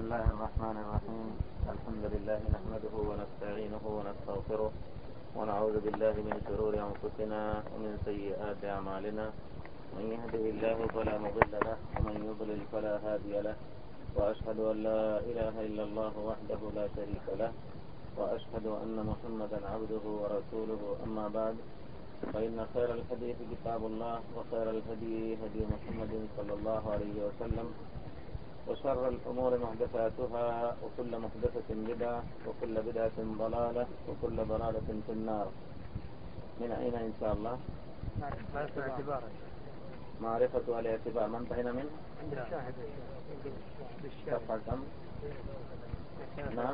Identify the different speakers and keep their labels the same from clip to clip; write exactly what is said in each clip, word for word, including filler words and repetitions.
Speaker 1: الله الرحمن الرحيم. الحمد لله نحمده ونستعينه ونستغفره ونعوذ بالله من شرور أنفسنا ومن سيئات أعمالنا. من يهده الله فلا مضل له ومن يضلل فلا هادي له، وأشهد أن لا إله إلا الله وحده لا شريك له، وأشهد أن محمدا عبده ورسوله. أما بعد، فإن خير الحديث كتاب الله، وخير الهدي هدي محمد صلى الله عليه وسلم، وشر الأمور محدثاتها، وكل محدثة بدعة، وكل بدعة ضلالة، وكل ضلالة في النار. من أين إن شاء الله؟
Speaker 2: معرفة الاعتبار.
Speaker 1: معرفة الاعتبار. ما انتهينا منه؟
Speaker 2: الشاهد
Speaker 1: صفحة كم؟ نعم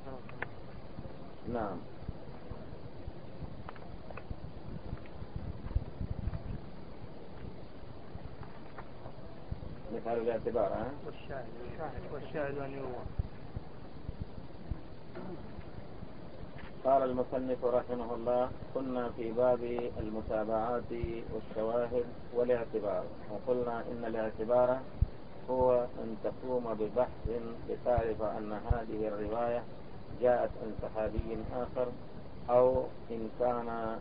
Speaker 1: نعم مثال الاعتبار. ها؟
Speaker 2: والشاهد والشاهد أن يروى.
Speaker 1: قال المصنف رحمه الله: كنا في باب المتابعات والشواهد والاعتبار، وقلنا إن الاعتبار هو أن تقوم ببحث لتعرف أن هذه الرواية جاءت عن صحابي آخر، أو إن كان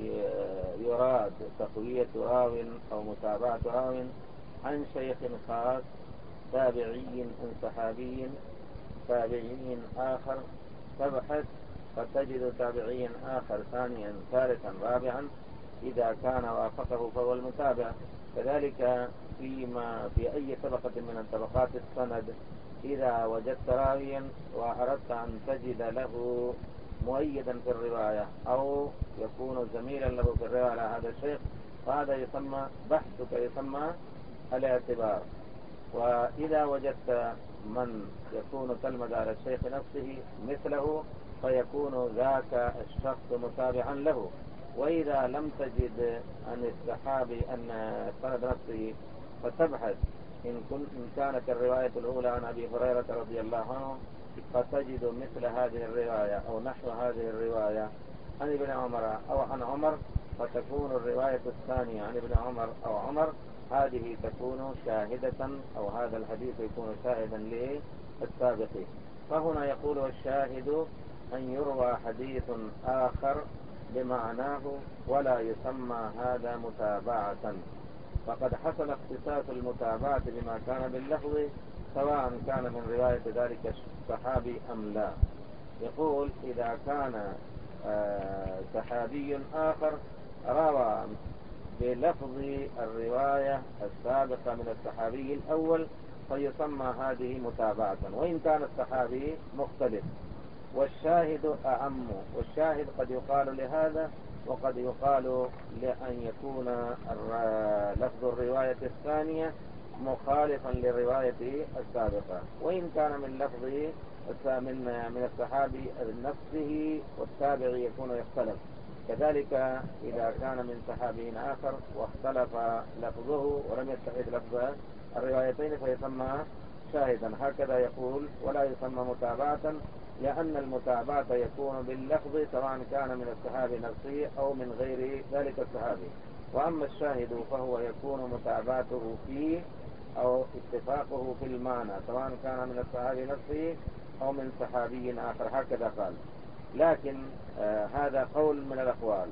Speaker 1: يراد تقوية راو أو متابعة راو عن شيخ خاص تابعي عن صحابي تابعي آخر، تبحث فتجد تابعيا آخر ثانيا ثالثا رابعا، إذا كان وافقه فهو المتابع. كذلك فيما في أي طبقة من الطبقات السند، إذا وجدت راويا وأردت أن تجد له مؤيدا في الرواية أو يكون زميلا له في الرواية على هذا الشيخ، فهذا يسمى بحثك، يسمى الاعتبار. وإذا وجدت من يكون تلمذ على الشيخ نفسه مثله، فيكون ذاك الشخص متابعا له. وإذا لم تجد عن الصحابي أن السند نفسه، فتبحث إن, إن كانت الرواية الأولى عن أبي هريرة رضي الله عنه، فتجد مثل هذه الرواية أو نحو هذه الرواية عن ابن عمر أو عن عمر، فتكون الرواية الثانية عن ابن عمر أو عمر هذه تكون شاهدة، أو هذا الحديث يكون شاهدا للسابق. فهنا يقول: الشاهد أن يروى حديث آخر بمعناه ولا يسمى هذا متابعة. فقد حصل اختصاص المتابعة بما كان باللفظ، سواء كان من رواية ذلك الصحابي أم لا. يقول: إذا كان آه صحابي آخر روى بلفظ الرواية السابقة من الصحابي الأول، فيسمى هذه متابعة، وإن كان الصحابي مختلف. والشاهد أعم، والشاهد قد يقال لهذا وقد يقال لأن يكون لفظ الرواية الثانية مخالفا للرواية السابقة، وإن كان من لفظ من من الصحابي نفسه والتابع يكون يختلف. كذلك إذا كان من صحابي آخر واختلف لفظه ولم يتحد لفظ الروايتين فيسمى شاهدا. هكذا يقول: ولا يسمى متابعة، لأن المتابعة يكون باللفظ سواء كان من الصحابي نفسه أو من غير ذلك الصحابي. وأما الشاهد فهو يكون متابعته فيه أو اتفاقه في المعنى سواء كان من الصحابي نفسه أو من صحابي آخر. هكذا قال. لكن آه هذا قول من الأقوال،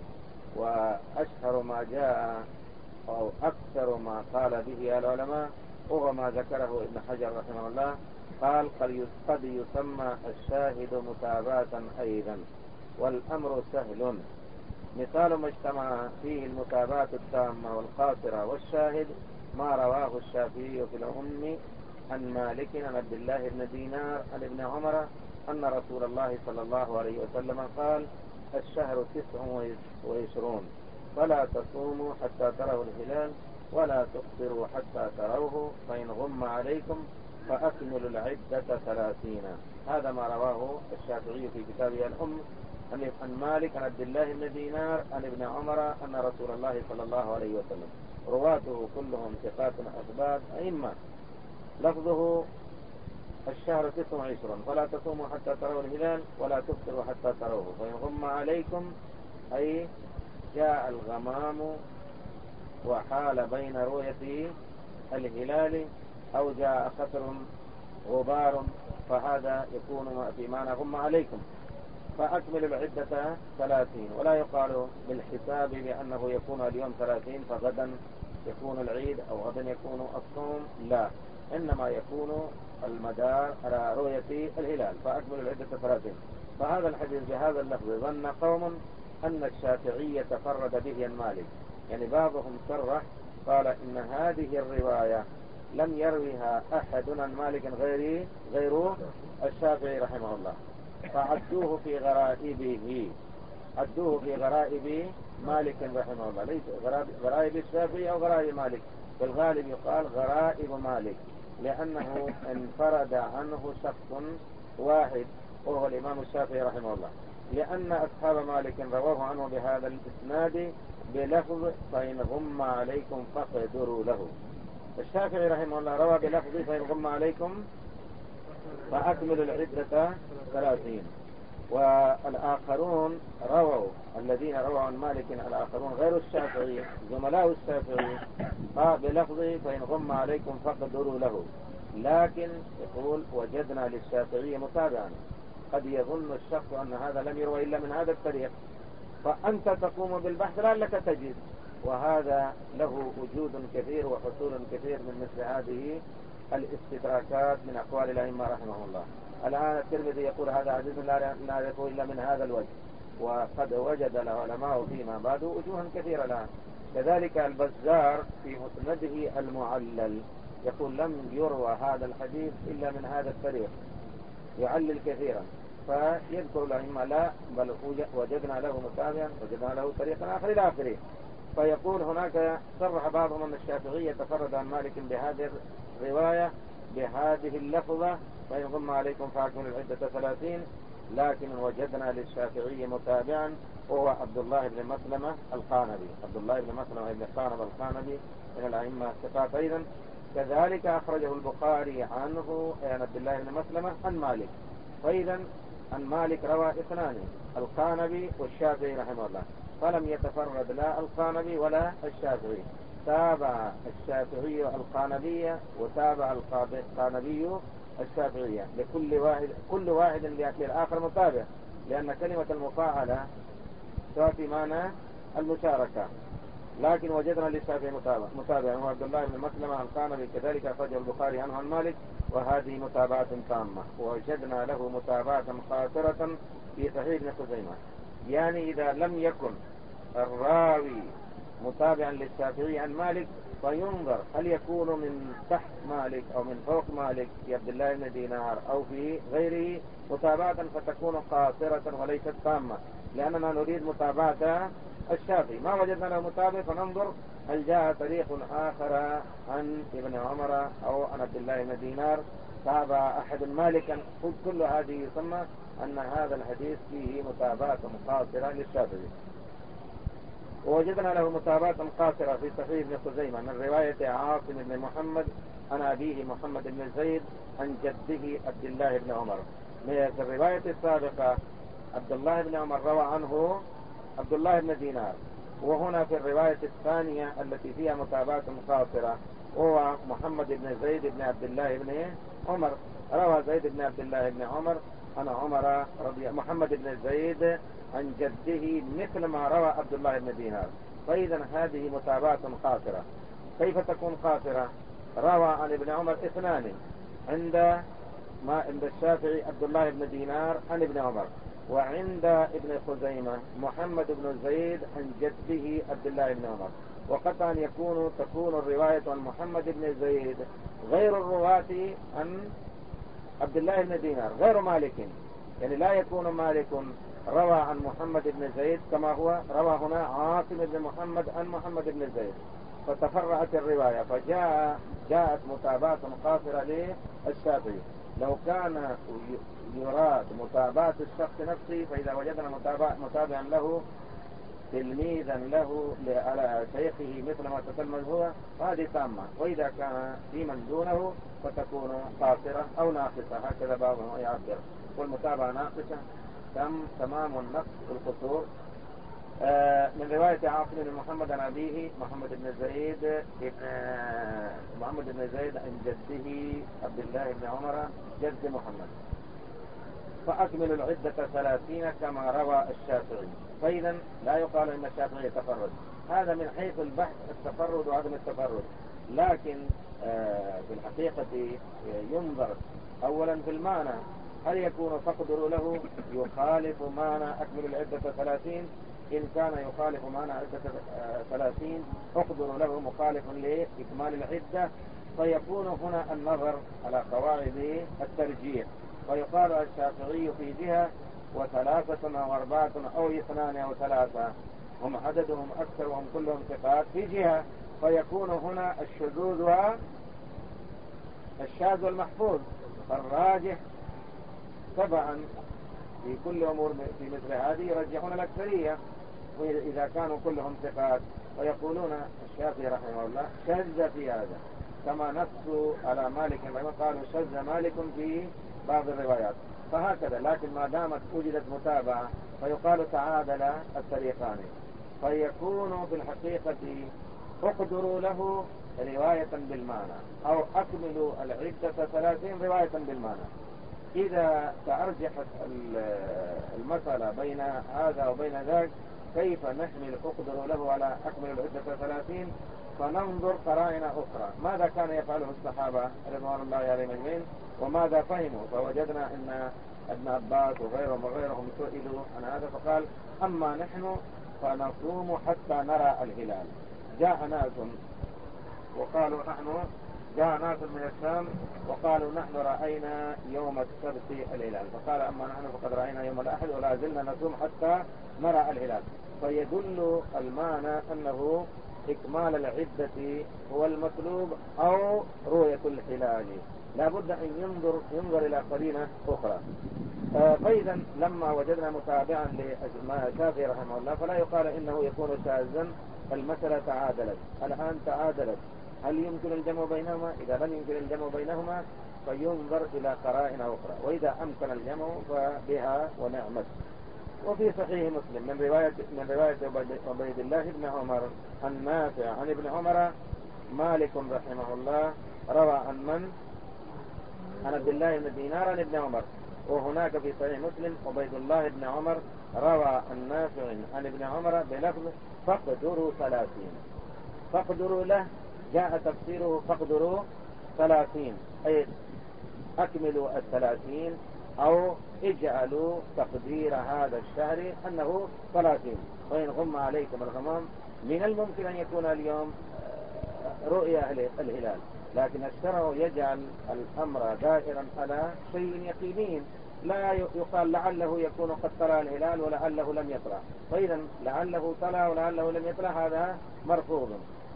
Speaker 1: وأشهر ما جاء أو أكثر ما قال به العلماء هو ما ذكره ابن حجر رحمه الله، قال: قد يسمى الشاهد متابعة أيضا، والأمر سهل. مثال ما اجتمع فيه المتابعة التامة والقاصرة والشاهد ما رواه الشافعي في الأم عن مالك عن عبد الله بن دينار عن ابن عمر أن رسول الله صلى الله عليه وسلم قال: الشهر تسع وعشرون، فلا تصوموا حتى تروا الهلال، ولا تفطروا حتى تروه، فإن غم عليكم فأكملوا العدة ثلاثين. هذا ما رواه الشافعي في كتابه الأم عن مالك عن عبد الله بن دينار عن ابن عمر أن رسول الله صلى الله عليه وسلم. رواته كلهم ثقات أثبات أئمة. لفظه: الشهر تسع وعشرون، فلا تصوموا حتى تروا الهلال، ولا تفطروا حتى تروه، فإن غم عليكم أي جاء الغمام وحال بين رؤية الهلال، أو جاء خطر غبار فهذا يكون في معنى غم عليكم، فأكملوا العدة ثلاثين. ولا يقال بالحساب بأنه يكون اليوم ثلاثين فغدا يكون العيد أو غدا يكون الصوم، لا، إنما يكون المدار على رؤية الهلال، فأكملوا العدة ثلاثين. فهذا الحديث بهذا اللفظ ظن قوم أن الشافعي تفرد به المالك، يعني بعضهم صرح قال إن هذه الرواية لم يرويها أحد عن مالك غير غير الشافعي رحمه الله، فعدوه في غرائبه، عدوه في غرائب مالك رحمه الله، ليس غرائب الشافعي أو غرائب مالك، بالغالب يقال غرائب مالك، لأنه انفرد عنه شخص واحد وهو الإمام الشافعي رحمه الله، لأن أصحاب مالك رواه عنه بهذا الإسناد بلفظ فإن غم عليكم فاقدروا له. الشافعي رحمه الله روى بلفظ فإن غم عليكم فأكملوا العدة ثلاثين. والآخرون رووا، الذين رووا عن مالك الآخرون غير الشافعي زملاء الشافعي بلفظ فإن غم عليكم فاقدروا له، لكن يقول وجدنا للشافعي متابعا. قد يظن الشخص أن هذا لم يروى إلا من هذا الطريق، فأنت تقوم بالبحث لعلك تجد، وهذا له وجود كثير وحصول كثير من مثل هذه الاستدراكات من أقوال الأئمة رحمه الله. الآن الترمذي يقول هذا حديث لا نعرفه إلا من هذا الوجه، وقد وجد العلماء فيما بعد وجوها كثيرة الآن. كذلك البزار في مسنده المعلل يقول لم يروى هذا الحديث إلا من هذا الطريق، يعلل كثيرا، فيذكر الأئمة لا بل وجدنا له متابعا، وجدنا له طريقا آخر إلى آخره. فيقول هناك صرح بعضهم أن الشافعية تفرد عن مالك بهذه الرواية بهذه اللفظة فإن غم عليكم فأكملوا العدة ثلاثين، لكن وجدنا للشافعي متابعا وهو عبد الله بن مسلمة القانبي. عبد الله بن مسلمة بن قانب القانبي من الأئمة الثقات أيضا. كذلك أخرجه البخاري عنه عن عبد الله بن مسلمة عن مالك. فإذا عن مالك روى اثنان، القانبي والشافعي رحمه الله، فلم يتفرد لا القانبي ولا الشافعي، تابع الشافعي القانبية وتابع القانبي الشافعية، لكل واحد كل واحد للآخر متابع، لأن كلمة المفاعلة تعطي معنى المشاركة. لكن وجدنا للشافعي متابع متابع هو عبد الله بن مسلمة القانبي، كذلك أخرجه البخاري عنه عن مالك، وهذه متابعة تامة. ووجدنا له متابعة قاصرة في صحيح ابن خزيمة. يعني إذا لم يكن الراوي متابعا للشافعي عن مالك فينظر هل يكون من تحت مالك أو من فوق مالك في عبد الله بن دينار أو في غيره متابعة، فتكون قاصرة وليست تامة، لأننا نريد متابعة الشافعي. ما وجدنا له متابع فننظر هل جاء طريق آخر عن ابن عمر أو عن عبد الله بن دينار تابع أحد مالكا، كل هذه يسمى أن هذا الحديث فيه متابعة قاصرة للشافعي. ووجدنا له متابعة قاصرة في صحيح ابن خزيمة من رواية عاصم بن محمد عن أبيه محمد بن زيد عن جده عبد الله بن عمر. في الرواية السابقة عبد الله بن عمر روى عنه عبد الله بن دينار، وهنا في الرواية الثانية التي فيها متابعة قاصرة هو محمد بن زيد بن عبد الله بن عمر، روى زيد بن عبد الله بن عمر عن عمر رضي محمد بن زيد عن جده مثل ما روى عبد الله بن دينار. فإذا هذه متابعة قاصرة. كيف تكون قاصرة؟ روى عن ابن عمر اثنان، عند ما عند الشافعي عبد الله بن دينار عن ابن عمر، وعند ابن خزيمة محمد بن زيد عن جده عبد الله بن عمر. وقد أن يكون تكون الرواية عن محمد بن زيد غير الرواة عن عبد الله بن دينار غير مالك، يعني لا يكون مالك روى عن محمد بن زيد كما هو روى هنا عاصم بن محمد عن محمد بن زيد، فتفرعت الرواية فجاء جاءت متابعة قاصرة للشافعي. لو كان يراد متابعة الشخص نفسه فإذا وجدنا متابع متابعا له تلميذا له على شيخه مثل ما تتلمذ هو فهذه تامة، وإذا كان في من دونه فتكون قاصرة أو ناقصة، هكذا بعضهم يعبر. والمتابعة ناقصة تم تمام النقص القصور من رواية عاصم بن محمد عن أبيه محمد بن زيد محمد بن زيد عن جده عبد الله بن عمر جد محمد. فأكمل العدة ثلاثين كما روى الشافعي. فإذا لا يقال إن الشافعي يتفرد، هذا من حيث البحث التفرد وعدم التفرد، لكن في الحقيقة ينظر أولا في المعنى، هل يكون فقدر له يخالف معنى أكمل العدة ثلاثين؟ إن كان يخالف معنى عدة ثلاثين أقدر له مخالف لإكمال العدة، فيكون هنا النظر على قواعد الترجيح، فيقال الشافعي في جهة وثلاثة أو أربعة أو اثنان أو ثلاثة هم عددهم أكثر وهم كلهم ثقات في جهة، فيكون هنا الشذوذ والشاذ والمحفوظ. فالراجح طبعا في كل أمور في مثل هذه يرجحون الأكثرية، وإذا كانوا كلهم ثقات ويقولون الشافعي رحمه الله شذ في هذا، كما نصوا على مالك رحمه قالوا شذ مالك في بعض الروايات، فهكذا. لكن ما دامت وجدت متابعة فيقال تعادل الطريقان، فيكون في الحقيقة اقدروا له رواية بالمعنى أو أكملوا العدة ثلاثين رواية بالمعنى. إذا تأرجحت المسألة بين هذا وبين ذاك كيف نحمل اقدروا له على أكمل العدة ثلاثين؟ فننظر قرائن أخرى، ماذا كان يفعله الصحابة رضوان الله عليهم أجمعين وماذا فهموا؟ فوجدنا أن ابن عباس وغيرهم وغيرهم سئلوا عن هذا فقال أما نحن فنصوم حتى نرى الهلال. جاء ناس وقالوا نحن جاء ناس من الشام وقالوا نحن رأينا يوم السبت الهلال، فقال أما نحن فقد رأينا يوم الأحد ولا زلنا نصوم حتى نرى الهلال. فيدل المعنى أنه إكمال العدة هو المطلوب أو رؤية الهلال، لابد أن ينظر ينظر إلى قرينة أخرى. فإذا لما وجدنا متابعا للشافعي رحمه الله فلا يقال إنه يكون شاذا، المسألة تعادلت، الآن تعادلت، هل يمكن الجمع بينهما؟ إذا لم يمكن الجمع بينهما فينظر إلى قرائن أخرى، وإذا أمكن الجمع فبها ونعمت. وفي صحيح مسلم من رواية من رواية عبيد الله بن عمر النافع عن ابن عمر مالك رحمه الله روى عن من؟ عن عبد الله بن دينار عن ابن عمر. وهناك في صحيح مسلم عبيد الله بن عمر روى النافع عن ابن عمر بلفظ فاقدروا ثلاثين. فاقدروا له جاء تفسيره فاقدروا ثلاثين أي أكملوا الثلاثين أو اجعلوا تقدير هذا الشهر أنه ثلاثين، وإن غم عليكم الغمام من الممكن أن يكون اليوم رؤية الهلال، لكن الشرع يجعل الأمر دائرا على شيء يقينين، لا يقال لعله يكون قد طلع الهلال ولعله لم يطلع، فإذا لعله طلع ولعله لم يطلع هذا مرفوض.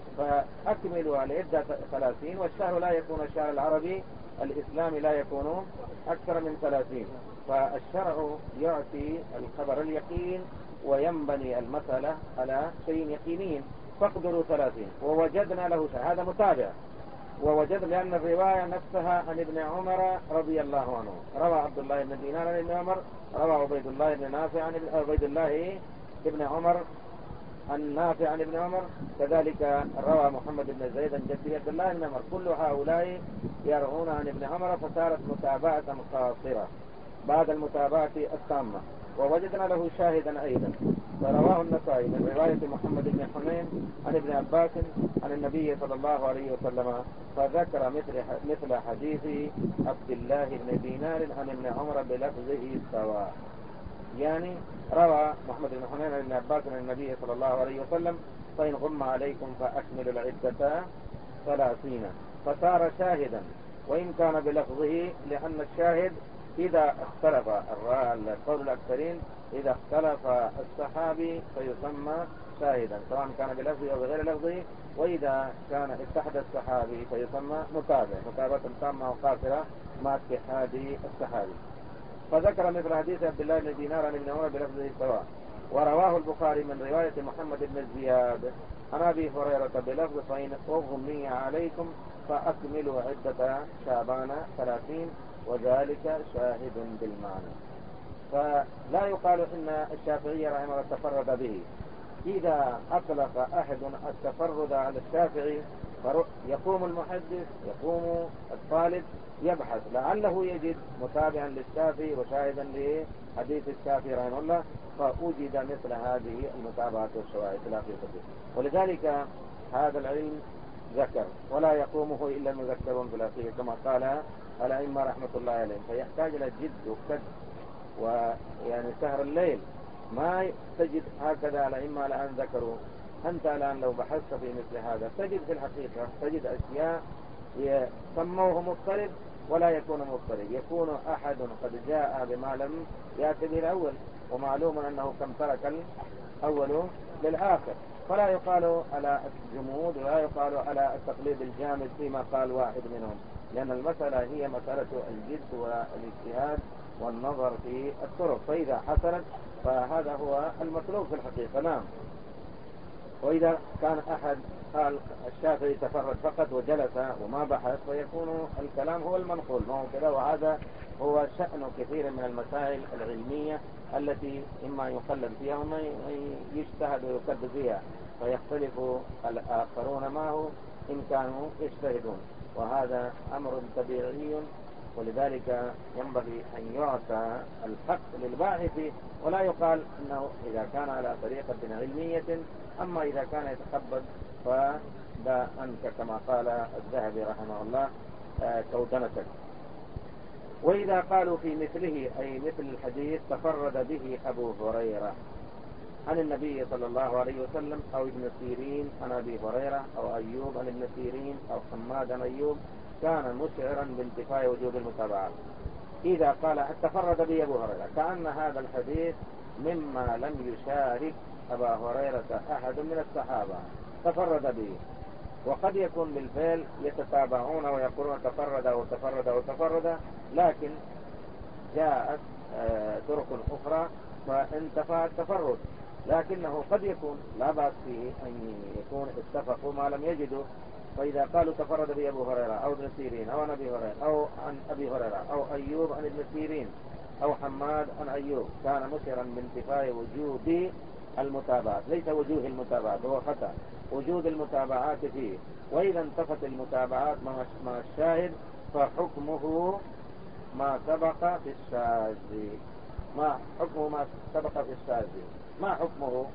Speaker 1: فأكملوا العدة ثلاثين، والشهر لا يكون الشهر العربي الإسلامي لا يكون أكثر من ثلاثين، فالشرع يعطي الخبر اليقين وينبني المسألة على شيء يقينين. فاقدروا ثلاثين ووجدنا له شهر، هذا متابع، ووجد لأن الرواية نفسها عن ابن عمر رضي الله عنه، روى عبد الله بن دينار عن ابن عمر، روى عبيد الله بن نافع عن عبيد الله ابن عمر النافع عن ابن عمر، كذلك روى محمد بن زيد عن جده عبد الله بن عمر، كل هؤلاء يروون عن ابن عمر، فصارت متابعة قاصرة بعد المتابعة التامة. ووجدنا له شاهدا أيضا، فرواه النسائي من رواية محمد بن حنين عن ابن عباس عن النبي صلى الله عليه وسلم، فذكر مثل مثل حديث عبد الله بن دينار عن ابن عمر بلفظه سواء. يعني روى محمد بن حنين عن ابن عباس عن النبي صلى الله عليه وسلم فإن غم عليكم فأكملوا العدة ثلاثين، فصار شاهدا وإن كان بلفظه، لأن الشاهد إذا اختلف القول الأكثرين إذا اختلف الصحابي فيسمى شاهدا سواء كان بلفظه أو بغير لفظه، وإذا كان اتحد الصحابي فيسمى متابع، متابعة تامة وقاصرة مع اتحاد الصحابي. فذكر مثل حديث عبد الله بن دينار عن ابن عمر بلفظه سواء. ورواه البخاري من رواية محمد بن زياد عن أبي هريرة بلفظ فإن أغمي عليكم فأكملوا عدة شعبان ثلاثين، وذلك شاهد بالمعنى. فلا يقال إن الشافعي رحمه الله تفرد به، إذا أطلق أحد التفرد على الشافعي يقوم المحدث، يقوم الطالب يبحث لعله يجد متابعا للشافعي وشاهدا لحديث الشافعي رحمه الله، فوجد مثل هذه المتابعات والشواهد في الحقيقة. ولذلك هذا العلم ذكر ولا يقومه إلا المذكرون في الحقيقة كما قال الأئمة رحمة الله عليهم، فيحتاج إلى جد وكد ويعني سهر الليل. ما تجد هكذا الأئمة الآن ذكروا. أنت الآن لو بحثت في مثل هذا تجد في الحقيقة تجد أشياء سموه مضطرب ولا يكون مضطرب، يكون أحد قد جاء بما لم يأتي به الأول، ومعلوم أنه كم ترك الأول للآخر، فلا يقال على الجمود ولا يقال على التقليد الجامد فيما قال واحد منهم، لأن المسألة هي مسألة الجد والاجتهاد والنظر في الطرق، فإذا حصلت فهذا هو المطلوب في الحقيقة. نعم. وإذا كان أحد قال الشافعي تفرد فقط وجلس وما بحث فيكون الكلام هو المنقول، ما هو كذا. وهذا هو شأن كثير من المسائل العلمية التي إما يقلد فيها وما يجتهد ويكذب فيها، فيختلف الآخرون معه إن كانوا يجتهدون، وهذا أمر طبيعي. ولذلك ينبغي أن يعطى الحق للباحث ولا يقال أنه إذا كان على طريقة علمية، أما إذا كان يتخبط فدا أنت كما قال الذهبي رحمه الله كودنتك. وإذا قالوا في مثله أي مثل الحديث تفرد به أبو هريرة عن النبي صلى الله عليه وسلم، أو ابن سيرين عن أبي هريرة، أو أيوب عن ابن سيرين، أو حماد عن أيوب، كان مشعرا بانتفاء وجوب المتابعات. إذا قال تفرد به أبو هريرة كأن هذا الحديث مما لم يشارك أبا هريرة أحد من الصحابة تفرد به، وقد يكون بالفعل يتتابعون ويقولون تفرد وتفرد وتفرد، لكن جاءت طرق أخرى فانتفى التفرد، لكنه قد يكون لا بأس فيه أن يكون اتفقوا ما لم يجدوا. فإذا قالوا تفرد به أبو هريرة أو ابن سيرين أو عن أبي هريرة أو عن أبي هريرة أو أيوب عن ابن سيرين أو حماد عن أيوب، كان مشعرا بانتفاء وجود المتابعات، ليس وجوه المتابعات، هو خطأ وجود المتابعات فيه. وإذا انتفت المتابعات مع الشاهد فحكمه ما سبق في الشاذ. ما حكمه ما سبق في الشاذ ما حكمه؟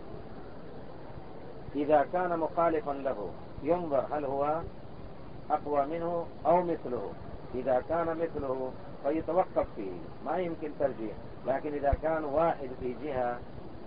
Speaker 1: إذا كان مخالفا له ينظر هل هو أقوى منه أو مثله. إذا كان مثله فيتوقف فيه، ما يمكن ترجيح. لكن إذا كان واحد في جهة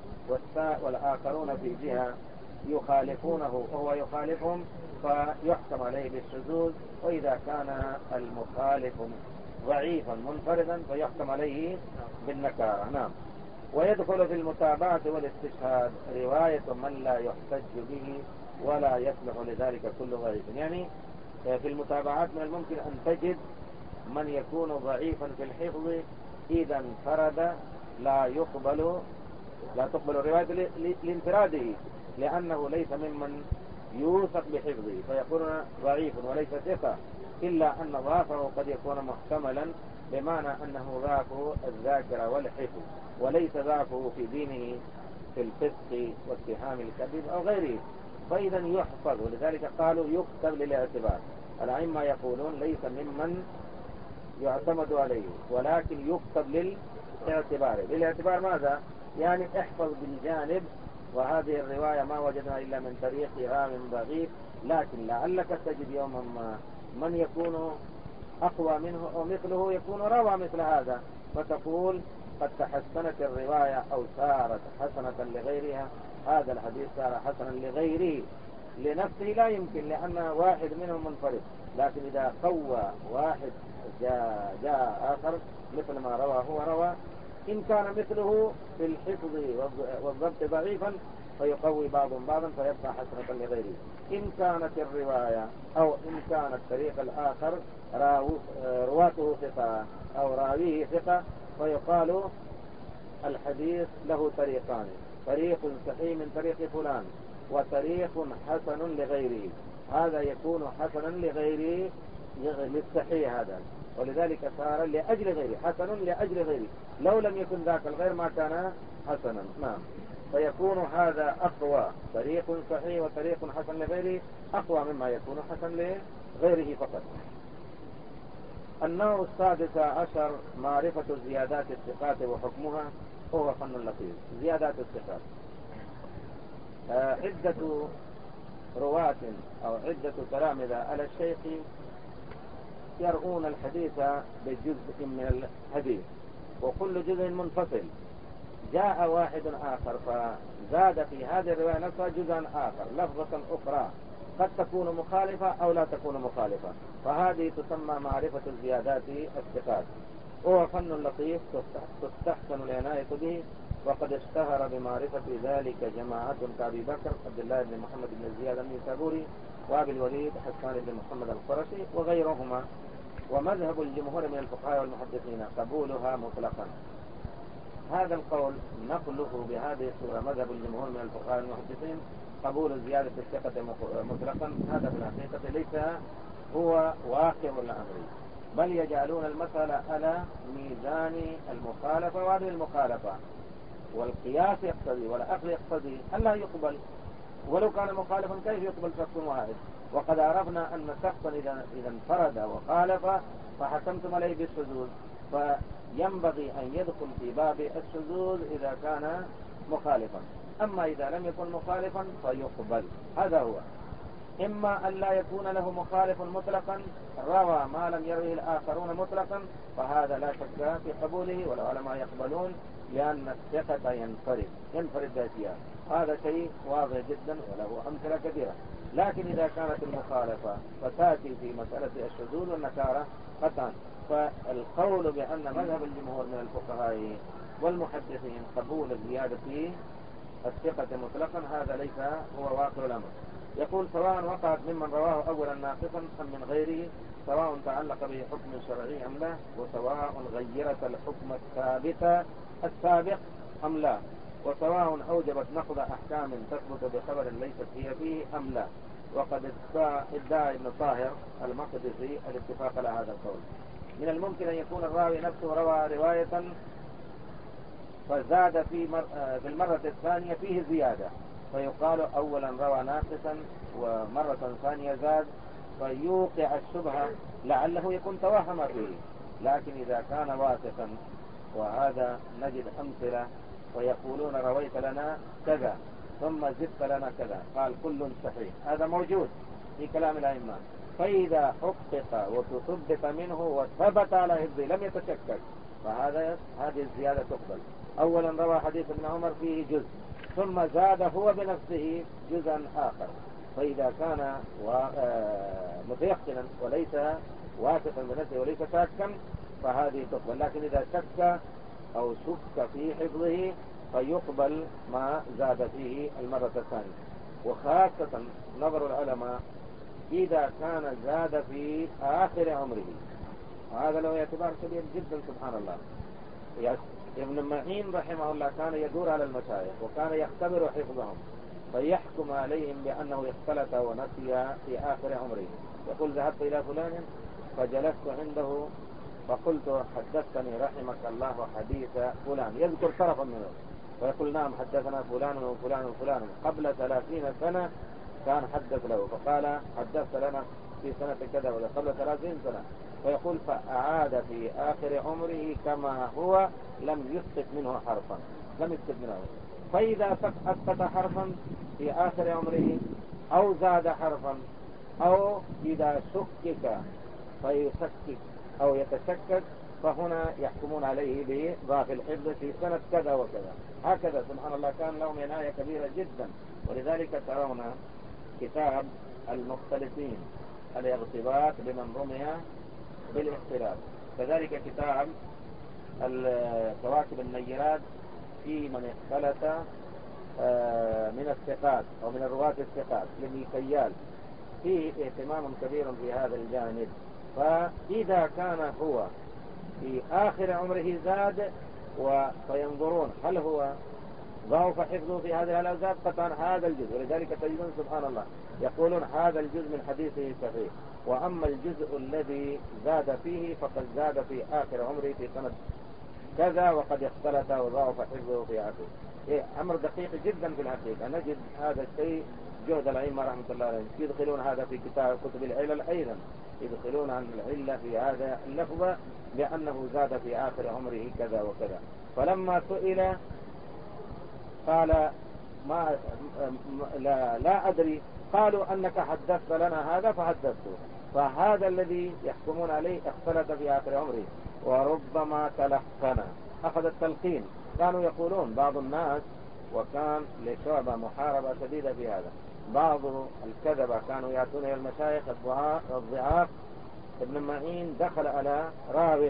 Speaker 1: والآخرون في جهة يخالفونه وهو يخالفهم فيحكم عليه بالشذوذ. وإذا كان المخالف ضعيفا منفردا فيحكم عليه بالنكارة. نعم. ويدخل في المتابعة والاستشهاد رواية من لا يحتج به ولا يصلح لذلك كل ضعيف. يعني في المتابعات من الممكن أن تجد من يكون ضعيفا في الحفظ إذا انفرد لا يقبل لا تقبل الرواية لانفراده، لأنه ليس ممن يوثق بحفظه فيكون ضعيف وليس ثقة، إلا أن ضعفه قد يكون محتملا بمعنى أنه ضعف الذاكرة والحفظ وليس ضعفه في دينه في الفسق واتهام الكذب أو غيره، فإذا يحفظ. ولذلك قالوا يكتب للاعتبار. الأئمة يقولون ليس ممن يعتمد عليه ولكن يكتب للاعتبار. للاعتبار ماذا؟ يعني احفظ بالجانب، وهذه الرواية ما وجدنا إلا من طريق رام ضعيف، لكن لعلك تجد يوما ما من يكون أقوى منه أو مثله يكون روى مثل هذا، فتقول قد تحسنت الرواية أو صارت حسنة لغيرها. هذا الحديث صار حسنا لغيره، لنفسه لا يمكن لأن واحد منهم منفرد. لكن إذا قوى واحد جاء, جاء آخر مثل ما روى هو روى، إن كان مثله في الحفظ والضبط ضعيفا فيقوي بعضهم بعضا فيبقى حسنة لغيره. إن كانت الرواية أو إن كان الطريق الآخر رواته ثقة أو راويه ثقة فيقال الحديث له طريقان، طريق صحيح من طريق فلان وطريق حسن لغيره. هذا يكون حسنا لغيره للصحيح هذا، ولذلك صار لأجل غيره، حسن لأجل غيره. لو لم يكن ذاك الغير ما كان حسنا. نعم. فيكون هذا أقوى، طريق صحيح وطريق حسن لغيره أقوى مما يكون حسن لغيره فقط. النوع السادس عشر معرفة زيادات الثقات وحكمها، وهو فن لطيف. زيادات الثقات آه عدة رواة أو عدة تلامذة على الشيخ يرؤون الحديث بجزء من الحديث، وكل جزء منفصل. جاء واحد آخر فزاد في هذه الرواية نفسها جزءا آخر، لفظة أخرى قد تكون مخالفة أو لا تكون مخالفة، فهذه تسمى معرفة الزيادات الثقات. هو فن لطيف تستحسن العناية به، وقد اشتهر بمعرفة ذلك جماعة كأبي بكر عبد الله بن محمد بن زياد النيسابوري، وأبي الوليد حسان بن محمد القرشي وغيرهما. ومذهب الجمهور من الفقهاء والمحدثين قبولها مطلقا. هذا القول نقله بهذه الصورة، مذهب الجمهور من الفقهاء والمحدثين قبول زيادة الثقة مطلقا، هذا في الحقيقة ليس هو واقع الأمر، بل يجعلون المسألة على ميزان المخالفة، وهذه المخالفة والقياس يقتضي والعقل يقتضي ألا يقبل، ولو كان مخالفا كيف يقبل شخص واحد؟ وقد عرفنا أن شخصا إذا إذا انفرد وخالف فحكمتم عليه بالشذوذ، فينبغي أن يدخل في باب الشذوذ إذا كان مخالفا. أما إذا لم يكن مخالفا فيقبل. هذا هو، إما أن لا يكون له مخالف مطلقا، روى ما لم يروه الآخرون مطلقا، فهذا لا شك في قبوله، والعلماء يقبلون لأن الثقة ينفرد ينفرد بأشياء، هذا شيء واضح جدا وله أمثلة كثيرة. لكن إذا كانت المخالفة فتأتي في مسألة الشذوذ والنكارة قطعا. فالقول بأن مذهب الجمهور من الفقهاء والمحدثين قبول زيادة الثقة مطلقا، هذا ليس هو واقع الأمر. يقول سواء وقعت ممن رواه أولا ناقصا أم من غيره، سواء تعلق به حكم شرعي أم لا، وسواء غيرت الحكم الثابت السابق أم لا، وسواء أوجبت نقض أحكام تثبت بخبر ليست هي فيه أم لا. وقد ادعى ابن طاهر المقدسي الاتفاق على هذا القول. من الممكن أن يكون الراوي نفسه روى رواية فزاد في, مر... في المرة الثانية فيه زيادة، فيقال أولا روى ناقصا ومرة ثانية زاد، فيوقع الشبهة لعله يكون توهم فيه. لكن إذا كان واثقا، وهذا نجد أمثلة، ويقولون رويت لنا كذا ثم زدت لنا كذا، قال كل صحيح، هذا موجود في كلام الأئمة. فإذا حقق وتصدق منه وثبت على حفظه لم يتشكك، فهذا هذه الزيادة تقبل. أولا روى حديث ابن عمر فيه جزء، ثم زاد هو بنفسه جزءا آخر، فإذا كان متيقنا وليس واثقا بنفسه وليس شاكا فهذه تقبل. لكن إذا شك أو شك في حفظه فيقبل ما زاد فيه المرة الثانية. وخاصة نظر العلماء إذا كان زاد في آخر عمره، وهذا له اعتبار كبير جدا سبحان الله. ابن معين رحمه الله كان يدور على المشايخ وكان يختبر حفظهم، فيحكم عليهم بأنه اختلط ونسي في آخر عمره. يقول ذهبت إلى فلان فجلست عنده فقلت حدثتني رحمك الله حديث فلان، يذكر طرفا منه، فيقول نعم حدثنا فلان وفلان وفلان قبل ثلاثين سنة كان حدث له، فقال حدثت لنا في سنة كذا ولا قبل ثلاثين سنة، فيقول فأعاد في آخر عمره كما هو لم يسقط منه حرفا، لم يسقط منه. فإذا أسقط حرفا في آخر عمره أو زاد حرفا أو إذا شكك فيشكك أو يتشكك، فهنا يحكمون عليه بضعف الحفظ في سنة كذا وكذا. هكذا سبحان الله كان لهم عناية كبيرة جدا. ولذلك ترون كتاب المختلفين الاغتباط بمن رمي بالاختلاف، كذلك كتاب الكواكب النيرات في من اختلط من الثقات أو من الرواة الثقات لابن كيال، فيه اهتمام كبير في هذا الجانب. فإذا كان هو في آخر عمره زاد وينظرون هل هو ضعف حفظه في هذه الأوزاد، قطعا هذا الجزء. ولذلك تجدون سبحان الله يقولون هذا الجزء من حديثه صحيح، وأما الجزء الذي زاد فيه فقد زاد في آخر عمره في سنة كذا وقد اختلط وضعف حفظه في آخره. إيه أمر دقيق جدا في الحقيقة. نجد هذا الشيء جهد الأئمة رحمة الله عليهم، يدخلون هذا في كتاب كتب العلل أيضا، يدخلون عن العلة في هذا اللفظ بأنه زاد في آخر عمره كذا وكذا. فلما سئل قال ما لا, لا أدري، قالوا أنك حدثت لنا هذا فحدثته. فهذا الذي يحكمون عليه اختلط في آخر عمره، وربما تلقن، أخذ التلقين. كانوا يقولون بعض الناس، وكان لشعبة محاربة شديدة في هذا، بعض الكذبة كانوا يأتون إلى المشايخ الضعاف. ابن معين دخل على راو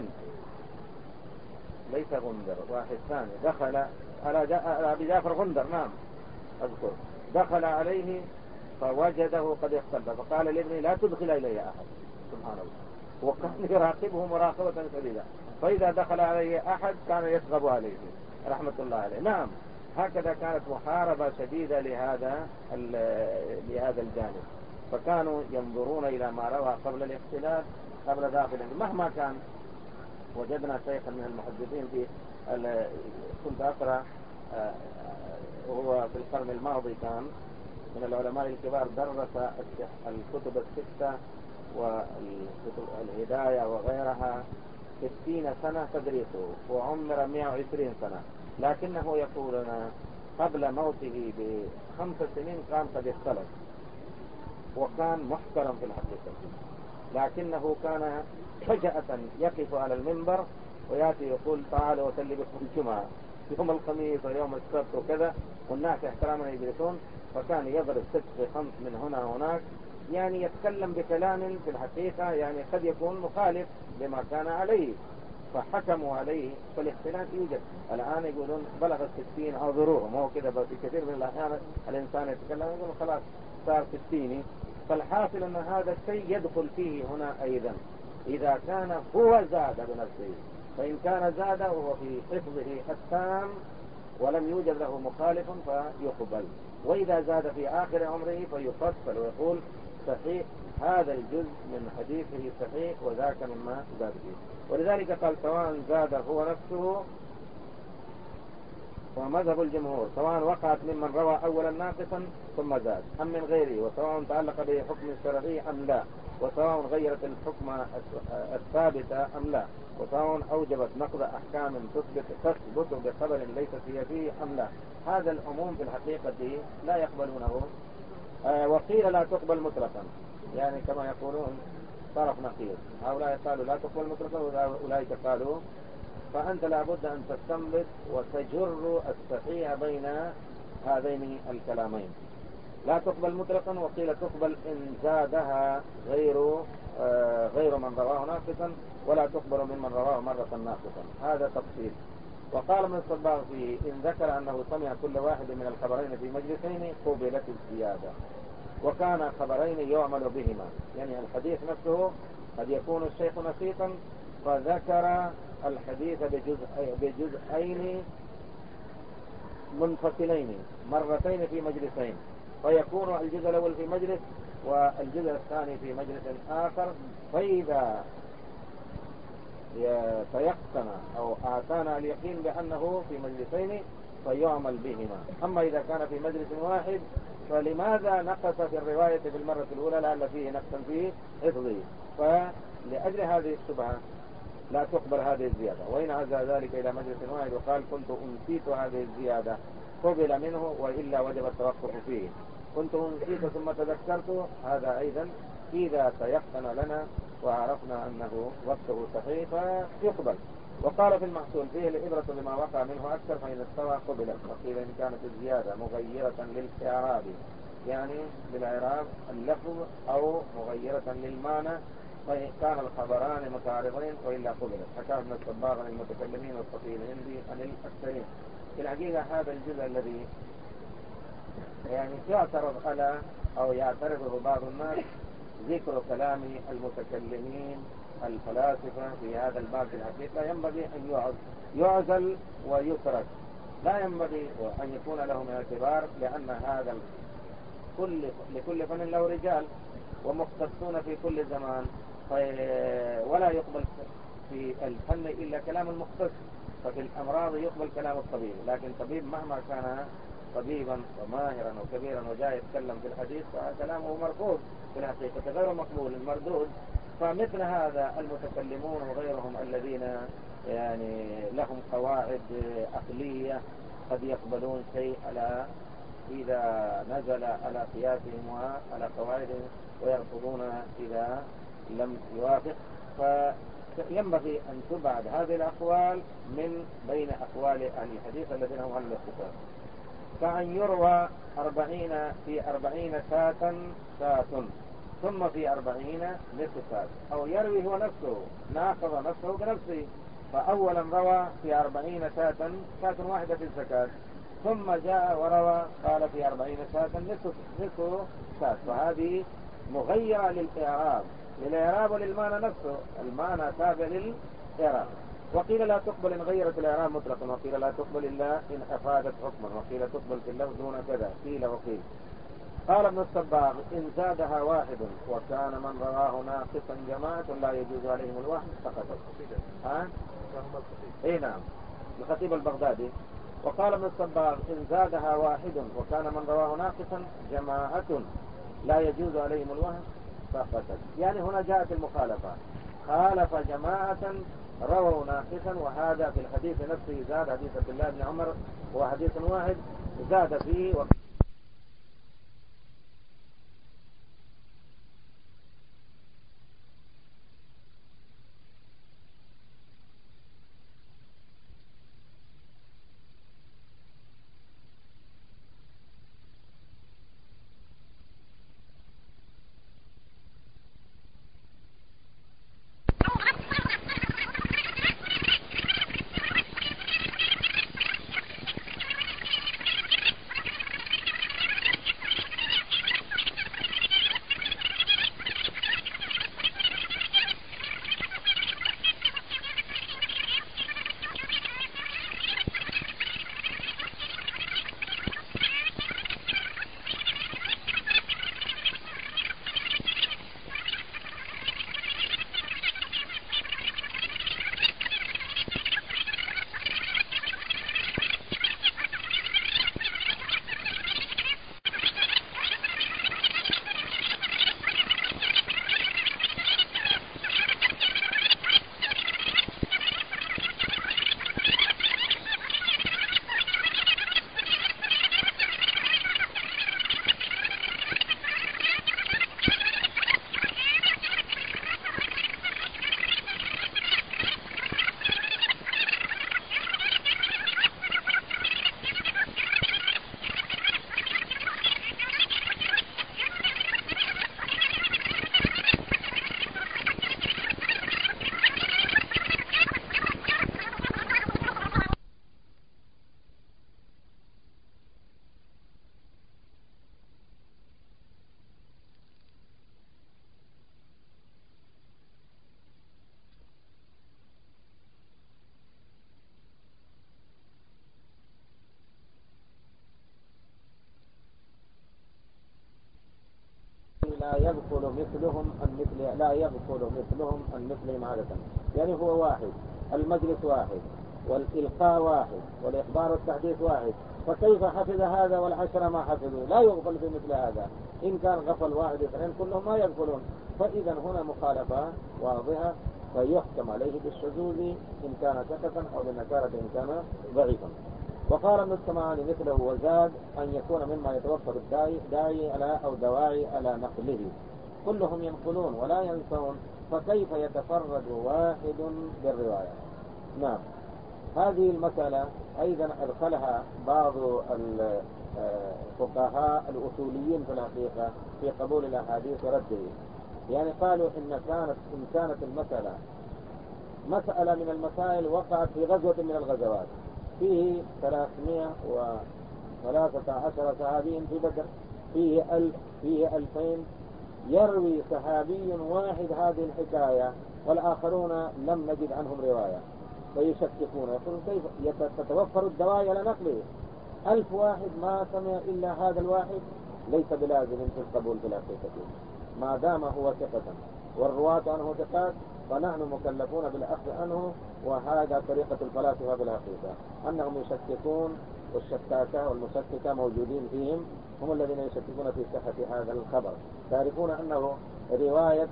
Speaker 1: ليس غندر، واحد ثاني دخل على أبي جعفر غندر، نعم أذكر، دخل عليه فوجده قد اختلف، فقال لابني لا تدخل إلي أحد. سبحان الله. وكان يراقبه مراقبة شديدة، فإذا دخل عليه أحد كان يسغب عليه رحمة الله عليه. نعم، هكذا كانت محاربة شديدة لهذا لهذا الجانب. فكانوا ينظرون إلى ما روى قبل الاختلاف قبل داخل. مهما كان وجدنا شيخا من المحدثين في كنت أقرأ وهو في القرن الماضي، كان من العلماء الكبار، درس الكتب الستة والكتب الهداية وغيرها ستين سنة تدريسه، وعمر مئة وعشرين سنة، لكنه يقولنا قبل موته بخمس سنين كان قد اختلف، وكان محترم في الحقيقة، لكنه كان فجأة يقف على المنبر ويأتي يقول تعالوا وسلي بكم الجمعة يوم الخميس ويوم السبت وكذا، والناس احتراما يجلسون، فكان يضرب ست بخمس من هنا وهناك، يعني يتكلم بكلام في الحقيقة يعني قد يكون مخالف لما كان عليه، فحكموا عليه. فالاختلاف يوجد الآن، يقولون بلغ الستين أعذروه، ما هو كده، بس في كثير من الأحيان الإنسان يتكلم يقول خلاص صار ستيني. فالحاصل أن هذا الشيء يدخل فيه هنا أيضا إذا كان هو زاد بنفسه، فإن كان زاد وهو في حفظه التام ولم يوجد له مخالف فيقبل، وإذا زاد في آخر عمره فيفصل ويقول صحيح هذا الجزء من حديثه صحيح وذاك مما زاد فيه. ولذلك قال سواء زاد هو نفسه، ومذهب الجمهور سواء وقعت ممن روى أولا ناقصا ثم زاد أم من غيره، وسواء تعلق به حكم شرعي أم لا، وسواء غيرت الحكم الثابت أم لا، وسواء أوجبت نقض أحكام تثبت تثبت بخبر ليست هي فيه أم لا. هذا العموم في الحقيقة لا يقبلونه. آه وقيل لا تقبل مطلقا، يعني كما يقولون طرف نقيض، هؤلاء قالوا لا تقبل مطلقا وأولئك قالوا، فأنت لابد أن تستنبط وتجر الصحيح بين هذين الكلامين. لا تقبل مطلقا، وقيل تقبل إن زادها غير آه غير من رواه ناقصا، ولا تقبل ممن رواه مرة ناقصا. هذا تفصيل. وقال من الصباغ فيه إن ذكر أنه سمع كل واحد من الخبرين في مجلسين قبلت الزيادة، وكان خبرين يعمل بهما، يعني الحديث نفسه قد يكون الشيخ نشيطا فذكر الحديث بجزء بجزئين منفصلين مرتين في مجلسين، فيكون الجزء الأول في مجلس والجزء الثاني في مجلس آخر، فإذا تيقن أو آتانا اليقين بأنه في مجلسين فيعمل بهما. أما إذا كان في مجلس واحد فلماذا نقص في الرواية في المرة الأولى لأن فيه نقصا في حفظه؟ فلأجل هذه الشبهة لا تقبل هذه الزيادة. وإن عزى ذلك إلى مجلس واحد وقال كنت أنسيت هذه الزيادة قبل منه، وإلا وجب التوقف فيه. كنت أنسيت ثم تذكرت، هذا أيضا إذا تيقن لنا وعرفنا أنه وقته صحيح فيقبل. وقال في المحصول فيه الإبرة بما وقع منه أكثر فإن استوى قبلت. وقيل إن كانت الزيادة مغيرة للإعراب، يعني للإعراب اللفظ، أو مغيرة للمعنى، فكان الخبران متعارضين وإلا قبلت. حكاه ابن الصباغ عن المتكلمين والصفي الهندي عن الأكثرين. في الحقيقة هذا الجزء الذي يعني يعترض على أو يعترضه بعض الناس ذكر كلام المتكلمين الفلاسفة في هذا الباب، في الحقيقة ينبغي أن يعزل ويترك، لا ينبغي أن يكون له من اعتبار، لأن هذا كل لكل فن له رجال ومختصون في كل زمان، ولا يقبل في الفن إلا كلام المختص. ففي الأمراض يقبل كلام الطبيب، لكن الطبيب مهما كان طبيبا وماهرا وكبيرا وجاء يتكلم في الحديث فكلامه مرفوض في الحقيقة غير مقبول المردود. فمثل هذا المتكلمون وغيرهم الذين يعني لهم قواعد عقلية قد يقبلون شيء على إذا نزل على قياسهم وعلى قواعدهم، ويرفضون إذا لم يوافق. فينبغي أن تبعد هذه الأقوال من بين أقوال أهل الحديث الذين هم أهل الاختصاص، كأن يروى أربعين في أربعين ساعة ساعة ثم في أربعين نصف ساعة، أو يروي هو نفسه ناقض نفسه بنفسه، فأولا روى في أربعين ساعة ساعة واحدة في الزكاة، ثم جاء وروى قال في أربعين ساعة نصف نصف ساعة، فهذه مغيرة للإعراب للإعراب وللمعنى نفسه، المعنى تابع للإعراب. وقيل لا تقبل إن غيرت الإعراب مطلقا، وقيل لا تقبل إلا إن أفادت حكما، وقيل تقبل في اللفظ دون كذا، قيل وقيل. قال ابن الصباغ إن زادها واحد وكان من رواه ناقصا جماعة لا يجوز عليهم الوهم سقطت. ها؟ اي نعم، الخطيب البغدادي. وقال ابن الصباغ إن زادها واحد وكان من رواه ناقصا جماعة لا يجوز عليهم الوهم سقطت. يعني هنا جاءت المخالفة، خالف جماعة رووا ناقصا، وهذا في الحديث نفسه زاد، حديث عبد الله بن عمر هو حديث واحد زاد فيه و... لا يغفل مثلهم عن مثل لا يغفل مثلهم عن مثلهم عادة. يعني هو واحد، المجلس واحد، والإلقاء واحد، والإخبار والتحديث واحد، فكيف حفظ هذا والعشرة ما حفظوا؟ لا يغفل في مثل هذا. إن كان غفل واحد اثنين كلهم ما يغفلون، فإذا هنا مخالفة واضحة، فيحكم عليه بالشذوذ إن كان ثقة أو بالنكارة إن كان ضعيفا. وقال ابن السمعاني مثله وزاد أن يكون مما يتوفر الداعي داعي على أو دواعي على نقله، كلهم ينقلون ولا ينسون، فكيف يتفرد واحد بالرواية؟ نعم، هذه المسألة أيضا أدخلها بعض الفقهاء الأصوليين في الحقيقة في قبول الأحاديث ورده. يعني قالوا إن كانت إن كانت المسألة مسألة من المسائل وقعت في غزوة من الغزوات، فيه ثلاثمائة وثلاثة عشر صحابي في بدر، فيه ألف، فيه ألفين، يروي صحابي واحد هذه الحكاية والآخرون لم نجد عنهم رواية، فيشككون يقولون كيف تتوفر الدواعي على نقله؟ ألف واحد ما سمع إلا هذا الواحد، ليس بلازم في القبول في الحقيقة ما دام هو ثقة والرواة عنه ثقات، فنحن مكلفون بالأخذ عنه. وهذا طريقة الفلاسفة بالحقيقة، أنهم يشككون، والشكاكة والمشككة موجودين فيهم، هم الذين يشككون في صحة هذا الخبر. تعرفون أنه رواية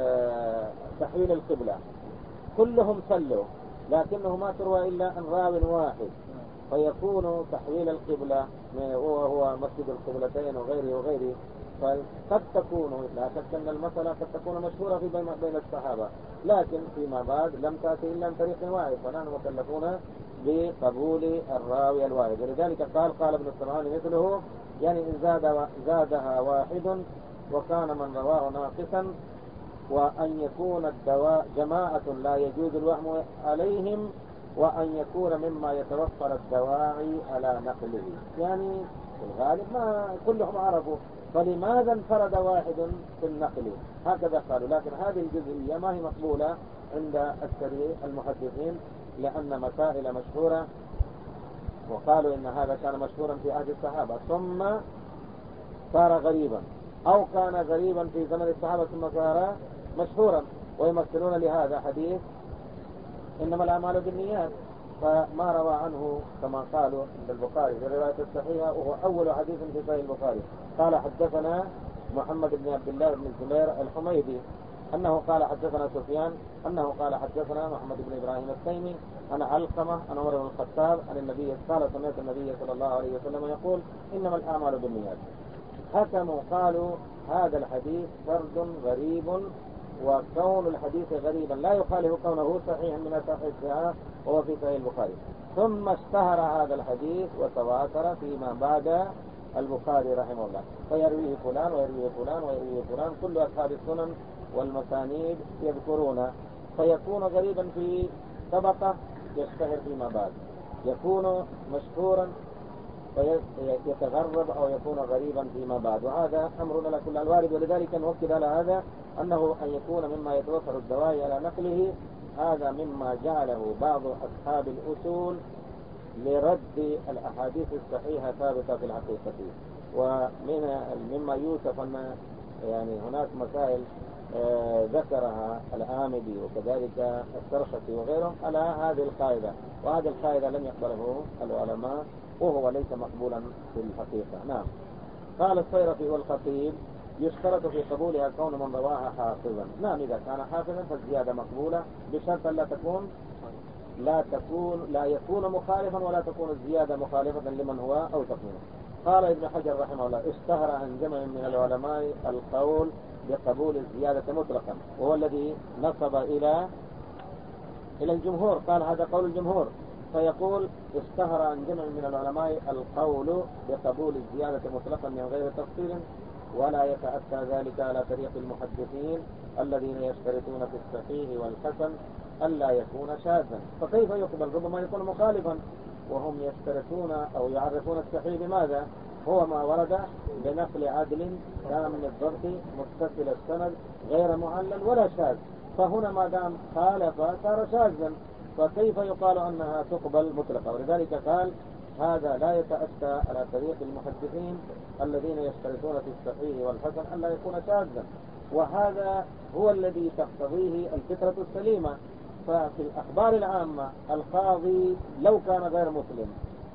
Speaker 1: تحويل القبلة كلهم صلوا، لكنه ما تروى إلا عن راو واحد، فيكون تحويل القبلة وهو مسجد القبلتين وغيره وغيره. فقد تكون، لا شك أن المسألة قد تكون مشهورة في بين الصحابة، لكن فيما بعد لم تأتي إلا من طريق واحد، فنحن مكلفون بقبول الراوي الواحد. ولذلك قال قال ابن السمعاني مثله، يعني إن زاد زادها واحد وكان من رواه ناقصا، وأن يكون الدواء جماعة لا يجوز الوهم عليهم، وأن يكون مما يتوفر الدواعي على نقله. يعني في الغالب ما كلهم عرفوا، فلماذا انفرد واحد في النقل؟ هكذا قالوا. لكن هذه الجزئية ما هي مقبولة عند أكثر المحدثين، لأن مسائل مشهورة، وقالوا إن هذا كان مشهورا في عهد الصحابة ثم صار غريبا، أو كان غريبا في زمن الصحابة ثم صار مشهورا، ويمثلون لهذا حديث إنما الأعمال بالنيات، فما روى عنه كما قالوا عند البخاري في الرواية الصحيحة، وهو أول حديث في صحيح البخاري. قال حدثنا محمد بن عبد الله بن الزبير الحميدي أنه قال حدثنا سفيان أنه قال حدثنا محمد بن إبراهيم التيمي أنا علقمة أنا عمر بن الخطاب عن النبي قال سمعت النبي صلى الله عليه وسلم يقول إنما الأعمال بالنيات. حكموا قالوا هذا الحديث فرد غريب، وكون الحديث غريبا لا يخالف كونه صحيحا من صحيحها وهو في صحيح البخاري. ثم اشتهر هذا الحديث وتواتر فيما بعد البخاري رحمه الله، فيرويه فلان ويرويه فلان ويرويه فلان، كل أصحاب السنن والمسانيد يذكرون، فيكون غريبا في طبقة يشتهر فيما بعد، يكون مشهورا فيتغرب أو يكون غريبا فيما بعد، وهذا أمرنا لكل الوارد. ولذلك نؤكد على هذا أنه أن يكون مما يتوفر الدواعي على نقله، هذا مما جعله بعض أصحاب الأصول لرد الأحاديث الصحيحة ثابتة في الحقيقة. ومن مما يوصف أن يعني هناك مسائل آه ذكرها الآمدي وكذلك السرخسي وغيرهم على هذه القاعدة، وهذه القاعدة لم يقبله العلماء، وهو ليس مقبولا في الحقيقة. نعم. قال الصيرفي والخطيب يشترط في قبولها كون من رواها حافظا. نعم، إذا كان حافظا فالزيادة مقبولة بشرط لا تكون لا تكون لا يكون مخالفا، ولا تكون الزيادة مخالفة لمن هو أوثق منه. قال ابن حجر رحمه الله اشتهر عن جمع من العلماء القول بقبول الزيادة مطلقا، وهو الذي نصب إلى إلى الجمهور، قال هذا قول الجمهور، فيقول اشتهر عن جمع من العلماء القول بقبول الزيادة مطلقا من غير تفصيل، ولا يتأتى ذلك على طريق المحدثين الذين يشترطون في الصحيح والحسن ألا يكون شاذا. فكيف يقبل؟ ربما يكون مخالفا، وهم يشترطون أو يعرفون الصحيح بماذا؟ هو ما ورد بنقل عدل تام الضبط متصل السند غير معلل ولا شاذ، فهنا ما دام خالف صار شاذا، فكيف يقال أنها تقبل مطلقا؟ ولذلك قال هذا لا يتأتى على طريق المحدثين الذين يشترطون في الصحيح والحسن ألا يكون شاذا، وهذا هو الذي تقتضيه الفطرة السليمة. ففي الأخبار العامة القاضي لو كان غير مسلم،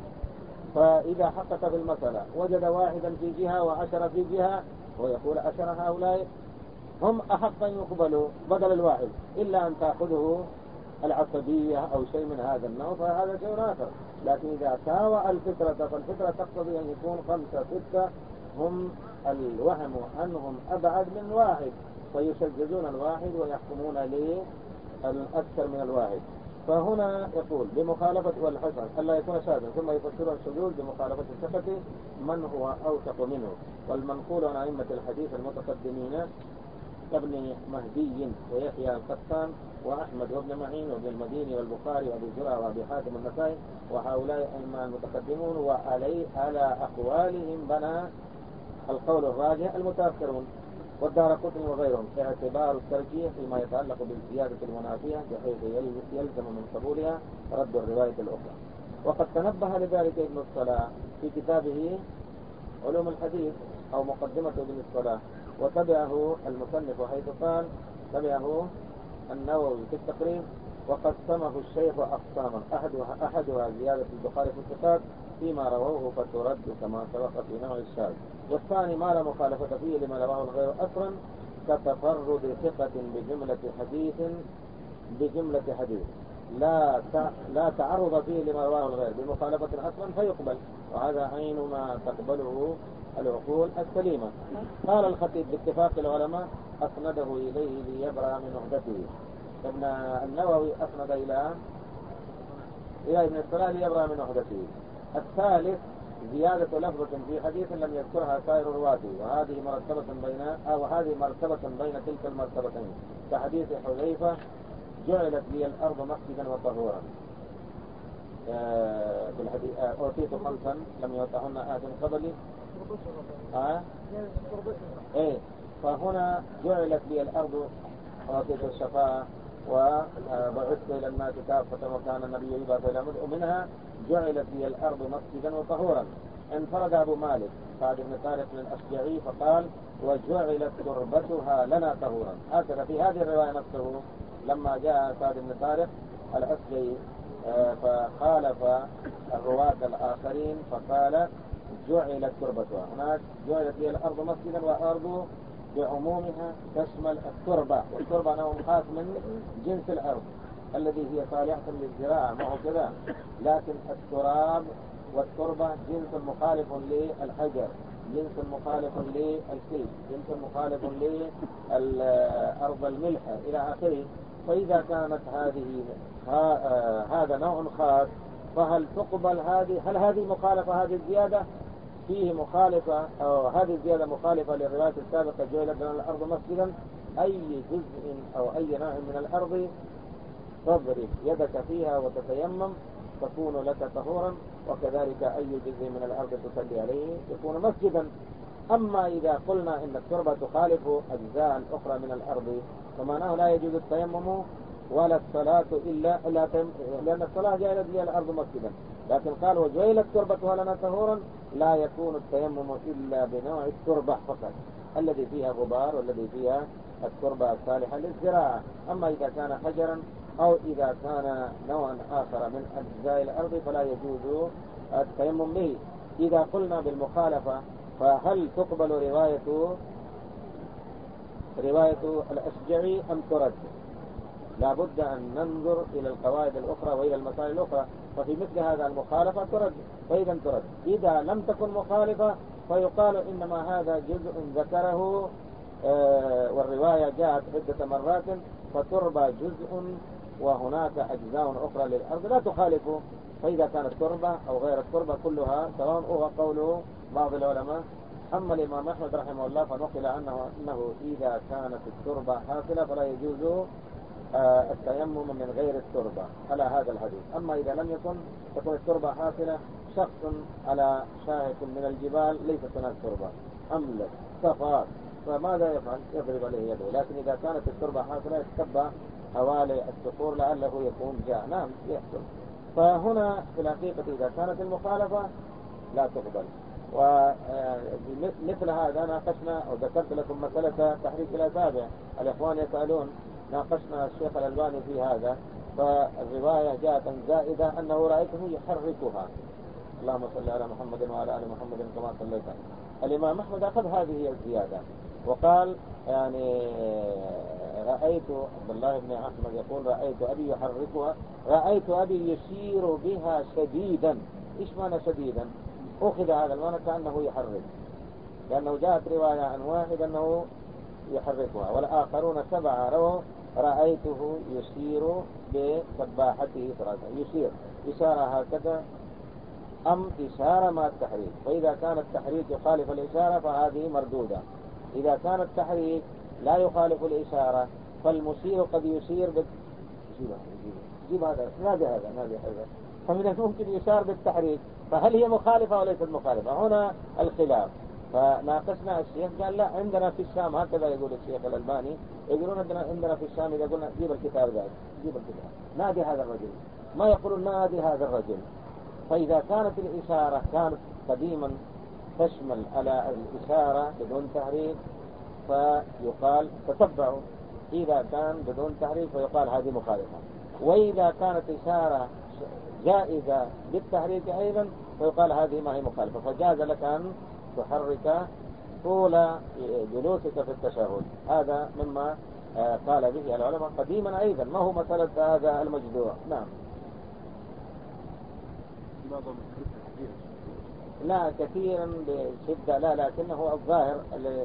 Speaker 1: فإذا حقق في المسألة وجد واحدا في جهة وعشرة في جهة، ويقول عشرة هؤلاء هم أحق أن يقبلوا بدل الواحد، إلا أن تأخذه العصبية أو شيء من هذا النوع، فهذا شيء آخر. لكن إذا ساوى الفطرة فالفطرة تقتضي أن يكون خمسة ستة هم الوهم عنهم أبعد من واحد، فيشجزون الواحد ويحكمون للأكثر من الواحد. فهنا يقول بمخالفة والحسن ألا يكون شاذا، ثم يفسر الشذوذ بمخالفة الثقة من هو أوثق منه. والمنقول عن أئمة الحديث المتقدمين كابن مهدي ويحيى القطان وأحمد وابن معين وابن المديني والبخاري وابي زرعة وابي حاتم النسائي وهؤلاء أئمة المتقدمون، وعلي على أقوالهم بنى القول الراجح المتأخرون والدارقطني وغيرهم، اعتبار الترجيح فيما يتعلق بالزيادة المنافية بحيث يلزم من قبولها رد الرواية الأخرى. وقد تنبه لذلك ابن الصلاح في كتابه علوم الحديث أو مقدمة ابن الصلاح، وتبعه المصنف حيث قال تبعه النووي في التقريب وقسمه الشيخ أقساما، أحدها, أحدها زيادة البخاري في الثقات فيما رووه فترد كما سبق في نوع الشاذ، والثاني ما لا مخالفة فيه لما رواه الغير أصلا كتفرد ثقة بجملة حديث بجملة حديث لا لا تعرض فيه لما رواه الغير بمخالفة أصلا فيقبل، وهذا عين ما تقبله العقول السليمة. قال الخطيب باتفاق العلماء أسنده إليه ليبرأ من وحدته. ابن النووي أسند إلى إلى ابن الصلاح ليبرأ من وحدته. الثالث زيادة لفظة في حديث لم يذكرها سائر رواته، وهذه مرتبة بين أو هذه مرتبة بين تلك المرتبتين، كحديث حذيفة جعلت لي الأرض مسجدا وطهورا. آه في الحديث آه أوتيت خمسا لم يوتهن أحد من قبلي. آه إيه فهنا جعلت لي الأرض، أوتيت الشفاعة وبعثت إلى الناس كافة وكان النبي يبعث إلى مدء منها جعلت لي الأرض مسجدا وطهورا. انفرد أبو مالك سعد بن طارق الأشجعي فقال وجعلت تربتها لنا طهورا. هكذا في هذه الرواية نفسه لما جاء سعد بن طارق الأشجعي فخالف الرواة الآخرين فقال جعلت تربتها، هناك جعلت لي الأرض مسجدا، وأرض بعمومها تشمل التربة، والتربة نوع خاص من جنس الأرض الذي هي صالحة للزراعة ما هو كذا، لكن التراب والتربة جنس مخالف للحجر، جنس مخالف للكلب، جنس مخالف للأرض الملحة إلى آخره. فإذا كانت هذه هذا نوع خاص فهل تقبل هذه؟ هل هذه مخالفة هذه الزيادة فيه مخالفة أو هذه الزيادة مخالفة للرواية السابقة جعلت لنا الأرض مسجدا؟ أي جزء أو أي نوع من الأرض تضرب يدك فيها وتتيمم تكون لك طهورا، وكذلك أي جزء من الأرض تصلي عليه يكون مسجدا. أما إذا قلنا إن التربة تخالف أجزاء أخرى من الأرض فمعناه لا يجوز التيمم ولا الصلاة إلا لا تيم... لأن الصلاة جعلت لي الأرض مسجدا، لكن قال وجعلت تربتها لنا طهورا لا يكون التيمم إلا بنوع التربة فقط الذي فيها غبار والذي فيها التربة الصالحة للزراعة. أما إذا كان حجرا أو إذا كان نوعا آخر من أجزاء الأرض فلا يجوز التيمم به. إذا قلنا بالمخالفة فهل تقبل رواية رواية الأشجعي أم ترد؟ لا بد أن ننظر إلى القواعد الأخرى وإلى المسائل الأخرى، ففي مثل هذا المخالفة ترد، فإذا ترد. إذا لم تكن مخالفة فيقال إنما هذا جزء ذكره آه والرواية جاءت عدة مرات فتربى جزء وهناك أجزاء أخرى للأرض لا تخالف. فإذا كانت تربة أو غير التربة كلها سواء، هو قول بعض العلماء. أما الإمام أحمد رحمه الله فنقل عنه أنه إذا كانت التربة حاصلة فلا يجوز آه التيمم من غير التربة على هذا الحديث. أما إذا لم يكن تكون التربة حاصلة، شخص على شاهق من الجبال ليست هناك تربة أملك صفات، فماذا يفعل؟ يضرب عليه يده. لكن إذا كانت التربة حاصلة يتبع حوالي الصخور لعله يكون جاء نعم يحصل. فهنا في الحقيقة إذا كانت المخالفة لا تقبل. ومثل هذا ناقشنا أو ذكرت لكم مسألة تحريك الأصابع، الإخوان يسألون، ناقشنا الشيخ الألباني في هذا، فالرواية جاءت زائدة أنه رأيته يحركها. اللهم صل على محمد وعلى آل محمد كما صليت. الإمام أحمد أخذ هذه الزيادة وقال يعني رأيت عبد الله بن أحمد يقول رأيت أبي يحركها، رأيت أبي يشير بها شديدا. إيش معنى شديدا؟ أخذ هذا المعنى كأنه يحرك، لأنه جاءت رواية عن واحد أنه يحركها، والآخرون سبعة رووا رأيته يشير بسباحته ثلاثة، يشير إشارة هكذا أم إشارة مع التحريك. فإذا كان التحريك يخالف الإشارة فهذه مردودة. إذا كان التحريك لا يخالف الإشارة فالمشير قد يشير بال... جيب هذا نادي هذا نادي هذا فمن الممكن يشار بالتحريك، فهل هي مخالفة وليست مخالفة؟ هنا الخلاف. فناقشنا الشيخ قال لا، عندنا في الشام هكذا يقول الشيخ الألباني، يقولون عندنا في الشام إذا قلنا جيب الكتاب ذلك جيب الكتاب نادي هذا الرجل، ما يقولون نادي هذا الرجل. فإذا كانت الإشارة كانت قديما تشمل على الإشارة بدون تحريك فيقال تتبعوا، إذا كان بدون تحريف فيقال هذه مخالفة، وإذا كانت إشارة جائزة بالتحريك أيضا فيقال هذه ما هي مخالفة. فجاز لك أن تحرك طول جلوسك في التشهد. هذا مما قال به العلماء قديما أيضا، ما هو مسألة هذا المجذوع. نعم. لا كثيرا بشدة لا، لكنه الظاهر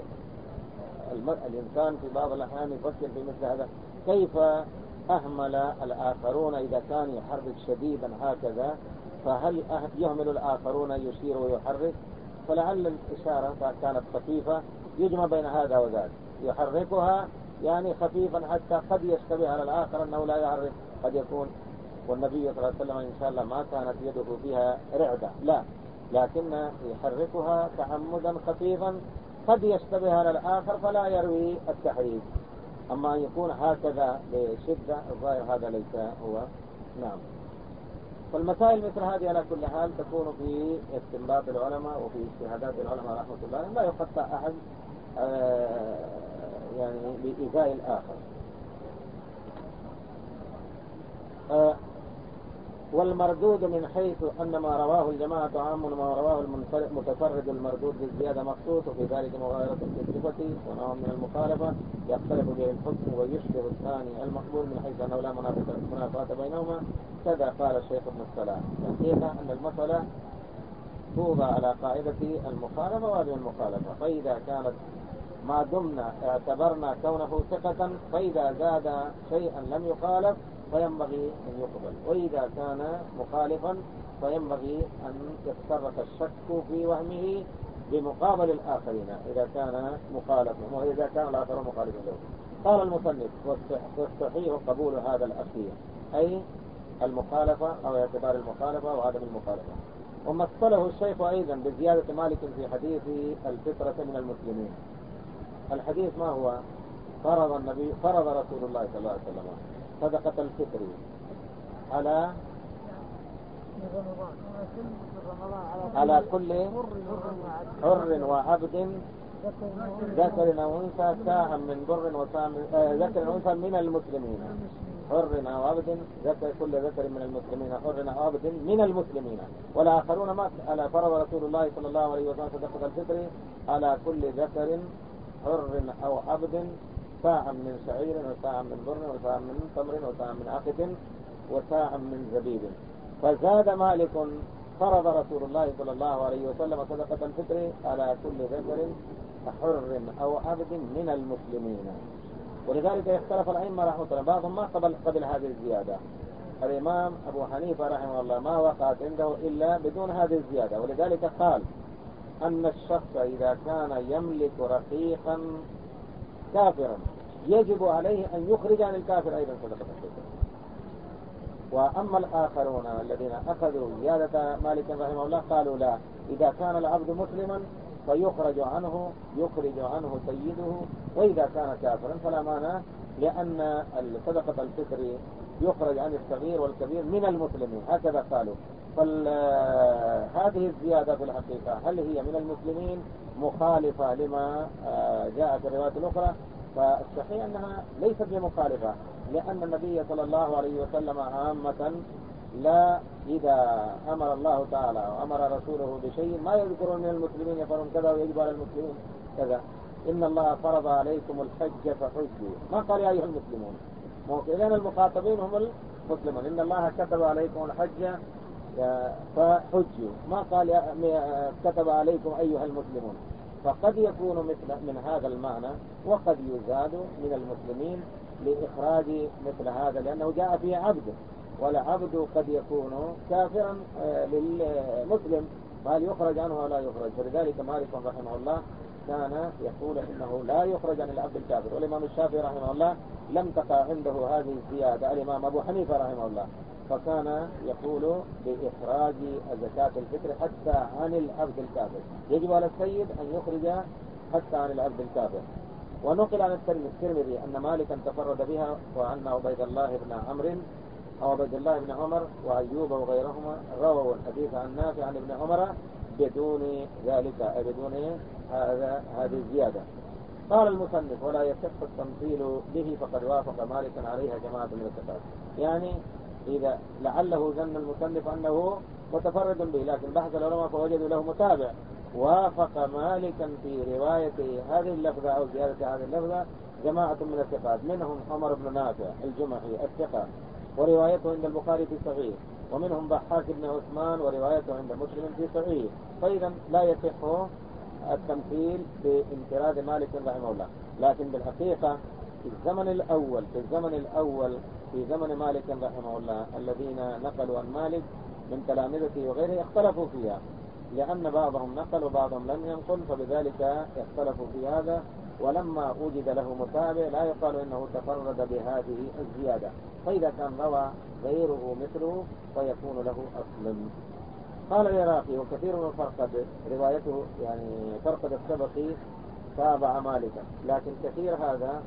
Speaker 1: الإنسان في بعض الأحيان يفكر في مثل هذا، كيف أهمل الآخرون إذا كان يحرك شديدا هكذا، فهل يهمل الآخرون يشير ويحرك؟ فلعل الإشارة كانت خفيفة يجمع بين هذا وذاك، يحركها يعني خفيفا حتى قد يشتبه على الآخر أنه لا يحرك، قد يكون. والنبي صلى الله عليه وسلم إن شاء الله ما كانت يده فيها رعدة، لا، لكن يحركها تعمدا خفيفا قد يشتبه على الآخر فلا يروي التحريك. أما أن يكون هكذا بشدة الظاهر هذا ليس هو. نعم. فالمسائل مثل هذه على كل حال تكون في استنباط العلماء وفي اجتهادات العلماء رحمة الله، لا يخطأ أحد آه يعني بإيذاء الآخر. آه والمردود من حيث أن ما رواه الجماعة عام وما رواه المتفرد المردود بالزيادة مخصوص، وفي ذلك مغايرة في الصفة ونوع من المخالفة يختلف به الحكم ويشبه الثاني المقبول من حيث أنه لا منافاة بينهما. كذا قال الشيخ ابن السلام. الحقيقة أن المسألة توضع على قاعدة المخالفة وهذه المخالفة، فإذا كانت ما دمنا اعتبرنا كونه ثقة، فإذا زاد شيئا لم يخالف فينبغي أن يقبل، وإذا كان مخالفا فينبغي أن يتصرف الشك في وهمه بمقابل الآخرين إذا كان مخالفا وإذا كان الآخر مخالفا له. قال المصنف: والصحيح قبول هذا الأخير، أي المخالفة أو اعتبار المخالفة وعدم المخالفة. ومثله الشيخ أيضا بزيادة مالك في حديث الفطرة من المسلمين. الحديث ما هو؟ فرض النبي فرض رسول الله صلى الله عليه وسلم صدقة الفطر على على كل حر وعبد ذكر أو أنثى ساعة من بر وساعة ذكر أو أنثى من المسلمين. حر أو عبد ذكر كل ذكر من المسلمين، حر أو عبد من المسلمين. والآخرون ما على فرض رسول الله صلى الله عليه وسلم صدقة الفطر على كل ذكر حر أو عبد ساعة من شعير وساعة من بر وساعة من تمر وساعة من عقد وساعة من زبيب. فزاد مالك: فرض رسول الله صلى الله عليه وسلم صدقة الفطر على كل ذكر حر أو عبد من المسلمين. ولذلك يختلف الأئمة رحمه الله، بعضهم ما قبل قبل هذه الزيادة. الإمام أبو حنيفة رحمه الله ما وقعت عنده إلا بدون هذه الزيادة، ولذلك قال أن الشخص إذا كان يملك رقيقا كافرا يجب عليه أن يخرج عن الكافر أيضا صدقة الفطر. وأما الآخرون الذين أخذوا زيادة مالك رحمه الله قالوا لا، إذا كان العبد مسلما فيخرج عنه يخرج عنه سيده، وإذا كان كافرا فلا مانع، لأن صدقة الفطر يخرج عن الصغير والكبير من المسلمين، هكذا قالوا. فهذه الزيادة في الحقيقة هل هي من المسلمين مخالفة لما جاء في الروايات الأخرى؟ فالصحيح أنها ليست بمخالفة، لأن النبي صلى الله عليه وسلم عامة لا، إذا أمر الله تعالى وأمر رسوله بشيء ما يذكرون من المسلمين يفعلون كذا ويجب على المسلمين كذا. إن الله فرض عليكم الحج فحجوا، ما قال يا أيها المسلمون، إذن المخاطبين هم المسلمون. إن الله كتب عليكم الحج فحجوا، ما قال كتب عليكم أيها المسلمون. فقد يكون مثل من هذا المعنى، وقد يزاد من المسلمين لإخراج مثل هذا، لأنه جاء فيه عبد، والعبد قد يكون كافرا للمسلم، فهل يخرج عنه ولا يخرج؟ فلذلك مالك رحمه الله كان يقول إنه لا يخرج عن العبد الكافر. والإمام الشافعي رحمه الله لم تقع عنده هذه الزيادة. الإمام أبو حنيفة رحمه الله فكان يقول بإخراج زكاة الفطر حتى عن العبد الكافر، يجب على السيد أن يخرج حتى عن العبد الكافر. ونقل عن الترمذي أن مالكا تفرد بها، وأن عبيد الله بن عمرو أو عبيد الله بن عمر وأيوب وغيرهما رووا الحديث عن نافع عن ابن عمر بدون ذلك، أي بدون هذا هذه الزيادة. قال المصنف ولا يصح التمثيل به فقد وافق مالكا عليها جماعة من الثقات. يعني إذا لعله ظن المصنف أنه متفرد به، لكن بحث العلماء فوجدوا له متابع وافق مالكا في رواية هذه اللفظة أو زيادة هذه اللفظة جماعة من الثقات، منهم عمر بن نافع الجمحي الثقة وروايته عند البخاري في صحيح، ومنهم ضحاك بن عثمان وروايته عند مسلم في صحيح. فإذا لا يصح التمثيل بانفراد مالك رحمه الله. لكن بالحقيقة في الزمن الأول في الزمن الأول في زمن مالك رحمه الله الذين نقلوا عن مالك من تلامذته وغيره اختلفوا فيها، لأن بعضهم نقل وبعضهم لم ينقل، فبذلك اختلفوا في هذا. ولما وجد له متابع لا يقال إنه تفرد بهذه الزيادة، فإذا كان روى غيره مثله فيكون له أصل. قال العراقي وكثير من الفرقد روايته يعني فرقد السبقي تابع مالكا، لكن كثير هذا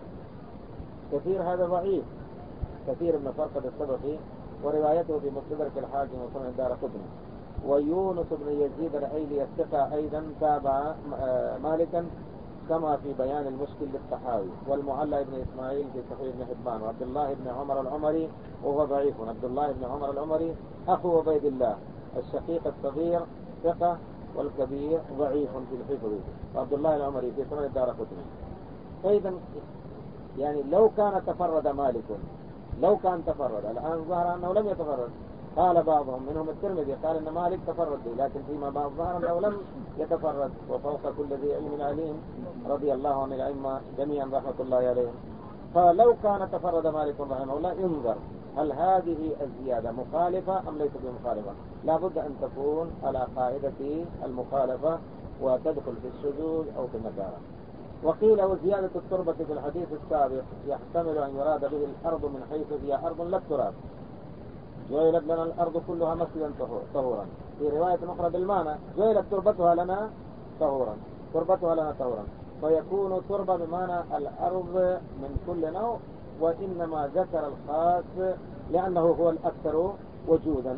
Speaker 1: كثير هذا ضعيف، كثير من فرقد السبقي وروايته في مستدرك الحاكم وصنع الدار قطني. ويونس بن يزيد الأيلي الثقة أيضا تابع مالكا كما في بيان المشكل للطحاوي. والمعلى بن إسماعيل في صحيح ابن حبان. وعبد الله بن عمر العمري وهو ضعيف. عبد الله بن عمر العمري أخو عبيد الله الشقيق الصغير ثقة والكبير ضعيف في الحفظ. وعبد الله العمري في سنن الدار قطني. فإذا يعني لو كان تفرد مالك لو كان تفرد الآن ظهر أنه لم يتفرد. قال بعضهم منهم الترمذي قال إن مالك تفرد به، لكن فيما بعض ظهر أنه لم يتفرد. وفوق كل ذي علم عليم رضي الله عن الأئمة جميعا رحمة الله عليهم. فلو كان تفرد مالك رحمه الله ينظر هل هذه الزيادة مخالفة أم ليست بمخالفة. لا بد أن تكون على قاعدة المخالفة وتدخل في الشذوذ أو في النكارة. وقيل وزيادة التربة في الحديث السابق يحتمل أن يراد به الأرض من حيث هي أرض لا تراب، جعلت لنا الأرض كلها مسجدا طهورا. في رواية أخرى بالمعنى جعلت تربتها لنا طهورا تربتها لنا طهورا، فيكون تربة بمعنى الأرض من كل نوع، وإنما ذكر الخاص لأنه هو الأكثر وجودا،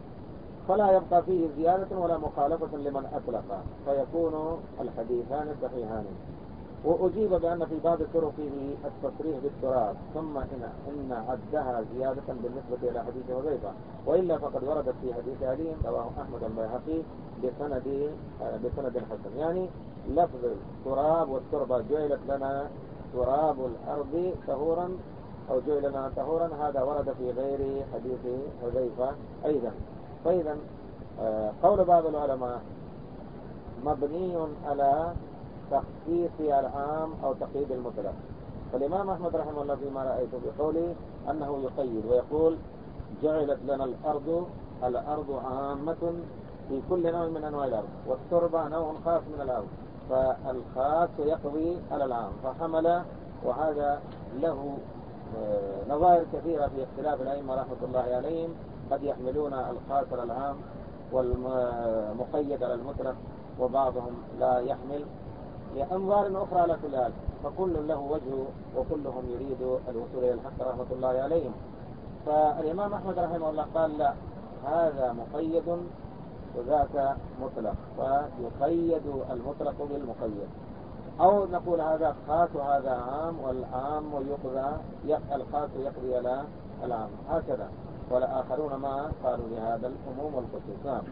Speaker 1: فلا يبقى فيه زيادة ولا مخالفة لمن أطلق، فيكون الحديثان صحيحان. وأجيب بأن في بعض طرقه التصريح بالتراب، ثم إن, إن عدها زيادة بالنسبة إلى حديث حذيفة، وإلا فقد وردت في حديث علي رواه أحمد البيهقي بسند بسند حسن. يعني لفظ التراب والتربة جعلت لنا تراب الأرض طهورا أو جعل لنا طهورا، هذا ورد في غير حديث حذيفة أيضا. فإذا قول بعض العلماء مبني على تخصيص العام أو تقييد المطلق. فالإمام أحمد رحمه الله فيما رأيته بقوله أنه يقيد ويقول جعلت لنا الأرض الأرض عامة في كل نوع من أنواع الأرض، والتربة نوع خاص من الأرض، فالخاص يقضي على العام فحمل. وهذا له نظائر كثيرة في اختلاف الأئمة رحمة الله عليهم، قد يحملون الخاص على العام والمقيد على المطلق، وبعضهم لا يحمل لأنظار أخرى على كل حال، فكل له وجه وكلهم يريد الوصول إلى الحق رحمة الله عليهم. فالإمام أحمد رحمه الله قال لا، هذا مقيد وذاك مطلق، فيقيد المطلق بالمقيد، أو نقول هذا خاص وهذا عام، والعام يقضى الخاص يقضي على العام، هكذا. والآخرون ما قالوا لهذا الأموم والخصوص. نعم.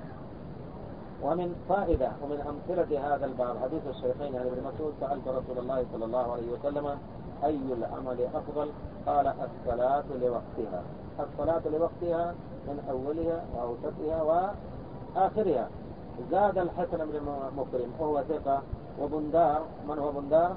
Speaker 1: ومن فائدة ومن أمثلة هذا الباب حديث الشيخين عن ابن مسعود سألت رسول الله صلى الله عليه وسلم أي العمل أفضل؟ قال الصلاة لوقتها. الصلاة لوقتها من أولها وأوسطها وآخرها. زاد الحسن بن مكرم وهو ثقة. وبندار، من هو بندار؟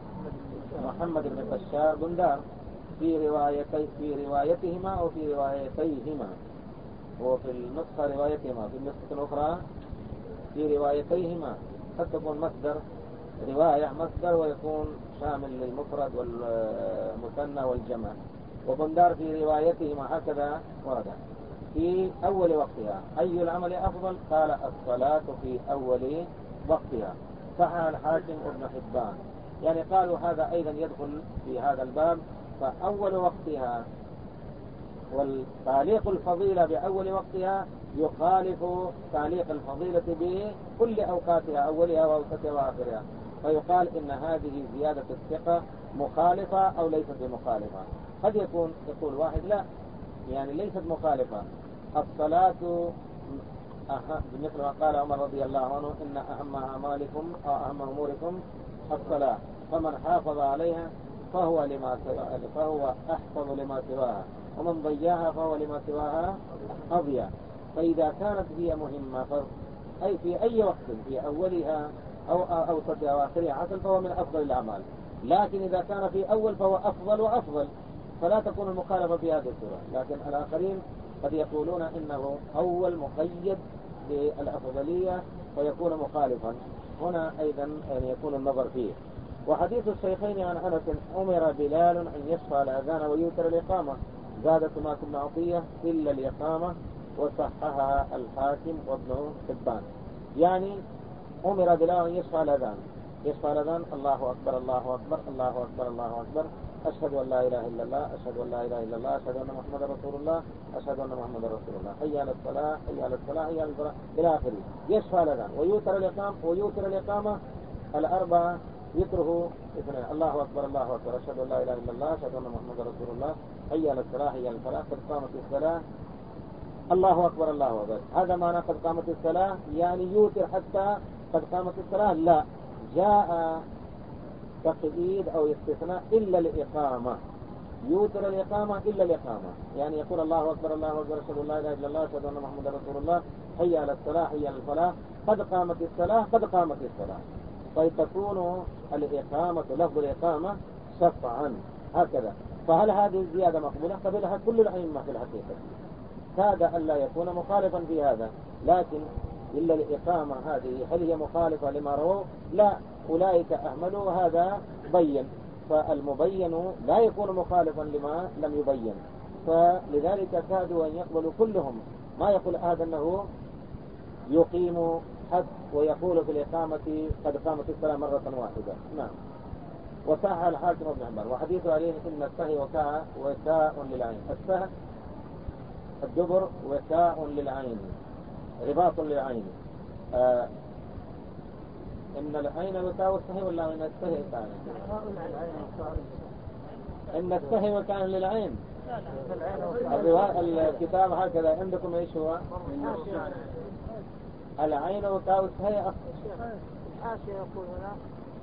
Speaker 1: محمد بن بشار بندار، في روايتي في روايتهما أو في روايتيهما، وفي النسخة روايتهما، في النسخة الأخرى في روايتيهما. قد تكون مصدر رواية مصدر ويكون شامل للمفرد والمثنى والجمع. وبندار في روايتهما هكذا ورد في أول وقتها. أي العمل أفضل؟ قال الصلاة في أول وقتها. صحح الحاكم ابن حبان. يعني قالوا هذا أيضا يدخل في هذا الباب. فأول وقتها والتعليق الفضيلة بأول وقتها يخالف تعليق الفضيلة بكل أوقاتها، أولها وأوسطها وآخرها. فيقال إن هذه زيادة الثقة مخالفة أو ليست بمخالفة. قد يكون يقول واحد لا، يعني ليست مخالفة، الصلاة مثل ما قال عمر رضي الله عنه إن أهم أعمالكم أو أهم أموركم الصلاة، فمن حافظ عليها فهو لما فهو أحفظ لما سواها، ومن ضيعها فهو لما سواها أضيع. فإذا كانت هي مهمة أي في أي وقت في أولها أو أوسطها أو آخرها حسن فهو من أفضل الأعمال، لكن إذا كان في أول فهو أفضل وأفضل، فلا تكون المخالفة في هذه الصورة. لكن الآخرين قد يقولون إنه أول مقيد بالأفضلية فيكون مخالفا، هنا أيضا يعني يكون النظر فيه. وحديث الشيخين عن أنس أمر بلال أن يشفع الأذان ويوتر الإقامة، زادت سماك بن عطية إلا الإقامة، وصححها الحاكم وابن حبان. يعني أمر بلال أن يشفع الأذان، يشفع الأذان الله أكبر الله أكبر الله أكبر الله أكبر، أشهد أن لا إله إلا الله أشهد أن لا إله إلا الله أشهد أن محمد رسول الله أشهد أن محمد رسول الله، حي على الصلاة حي على الصلاة حي على الفلاح إلى آخره. يشفع الأذان ويوتر الإقامة، ويوتر الإقامة الأربعة يتره اثنين، الله أكبر الله أكبر أشهد أن لا إله إلا الله أشهد أن محمد رسول الله حي على الصلاة حي على الفلاح قد قامت الصلاة الله أكبر الله أكبر. هذا معنى قد قامت الصلاة، يعني يوتر حتى قد قامت الصلاة؟ لا، جاء تقييد أو استثناء إلا الإقامة، يوتر الإقامة إلا الإقامة، يعني يقول الله أكبر الله أكبر أشهد أن لا إله إلا الله أشهد أن محمد رسول الله حي على الصلاة حي على الفلاح قد قامت الصلاة قد قامت الصلاة، فتكون الإقامة لفظ الإقامة شفعا هكذا. فهل هذه الزيادة مقبولة؟ قبلها كل الأئمة في الحقيقة، كاد ألا يكون مخالفا في هذا، لكن إلا الإقامة هذه هل هي مخالفة لما رواه؟ لا، أولئك أهملوا وهذا بين، فالمبين لا يكون مخالفا لما لم يبين، فلذلك كادوا أن يقبلوا كلهم. ما يقول أحد أنه يقيم حد ويقول في الإقامة قد قامت الصلاة مرة واحدة. نعم. وصح الحاكم ابن حبان. وحديث عليه إن السهي وكاء وكاء للعين، السهي الدبر وكاء للعين رباط للعين. آه إن العين وكاء السهي ولا إن السهي كان؟ إن السهي وكاء للعين. الكتاب هكذا عندكم ايش هو؟ العين وكاء السهي.
Speaker 2: الحاشية يقول هنا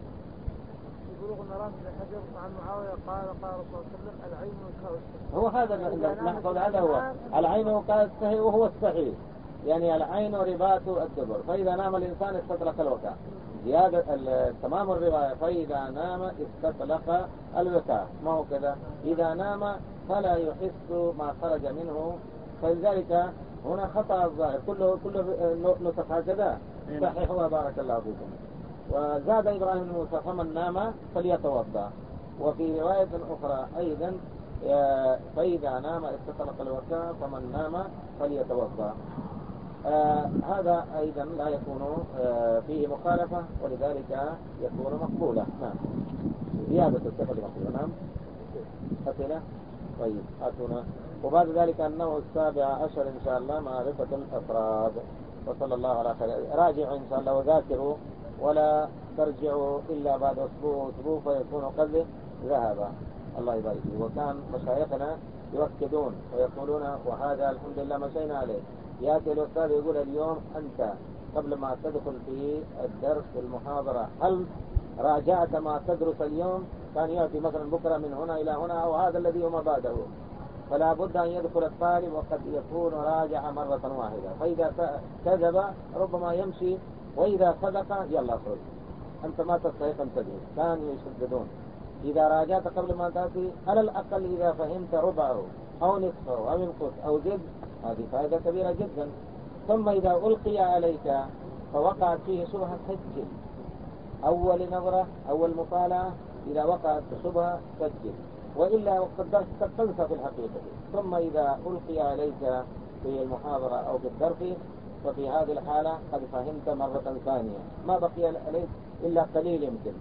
Speaker 2: بلوغ المرام بن حجر عن معاوية قال قال رسول الله صلى الله عليه وسلم العين وكاء السهي.
Speaker 1: هو هذا نحفظ، هذا هو العين وكاء السهي وهو الصحيح، يعني العين رباط الدبر، فإذا نام الإنسان استطلق الوكاء. زيادة تمام الرواية فإذا نام استطلق الوكاء، ما هو كذا إذا نام فلا يحس ما خرج منه، فلذلك هنا خطأ الظاهر كله كله نسخ هكذا صحيح وبارك الله فيكم. وزاد إبراهيم بن موسى فمن نام فليتوضأ، وفي رواية أخرى أيضا فإذا نام استطلق الوكاء فمن نام فليتوضأ. آه هذا أيضا لا يكون آه فيه مخالفة، ولذلك يكون مقبولة. نعم. زيادة الثقة مقبولة. نعم. أسئلة؟ طيب أتونا. وبعد ذلك النوع السابع عشر إن شاء الله معرفة الأفراد. وصلى الله على خير. راجعوا إن شاء الله وذاكروا، ولا ترجعوا إلا بعد أسبوع أسبوع فيكون قد ذهب. الله يبارك فيه. وكان مشايخنا يؤكدون ويقولون وهذا الحمد لله مشينا عليه. يأتي الأستاذ يقول اليوم أنت قبل ما تدخل في الدرس المحاضرة هل راجعت ما تدرس اليوم؟ كان يأتي مثلا بكرة من هنا إلى هنا أو هذا الذي يوم بعده، فلا بد أن يدخل الطالب وقد يكون راجع مرة واحدة، فإذا كذب ربما يمشي، وإذا صدق يلا خرج أنت ما تستحق أن تدرس. كانوا يشددون إذا راجعت قبل ما تأتي على الأقل إذا فهمت ربعه أو نصفه أو ينقص أو زد، هذه فائدة كبيرة جدا. ثم إذا ألقي عليك فوقعت فيه شبهة سجل، أول نظرة أول مطالعة إذا وقعت شبهة سجل، وإلا قد تنسى في الحقيقة. ثم إذا ألقي عليك في المحاضرة أو في الدرس ففي هذه الحالة قد فهمت مرة ثانية، ما بقي عليك إلا قليل يمكن.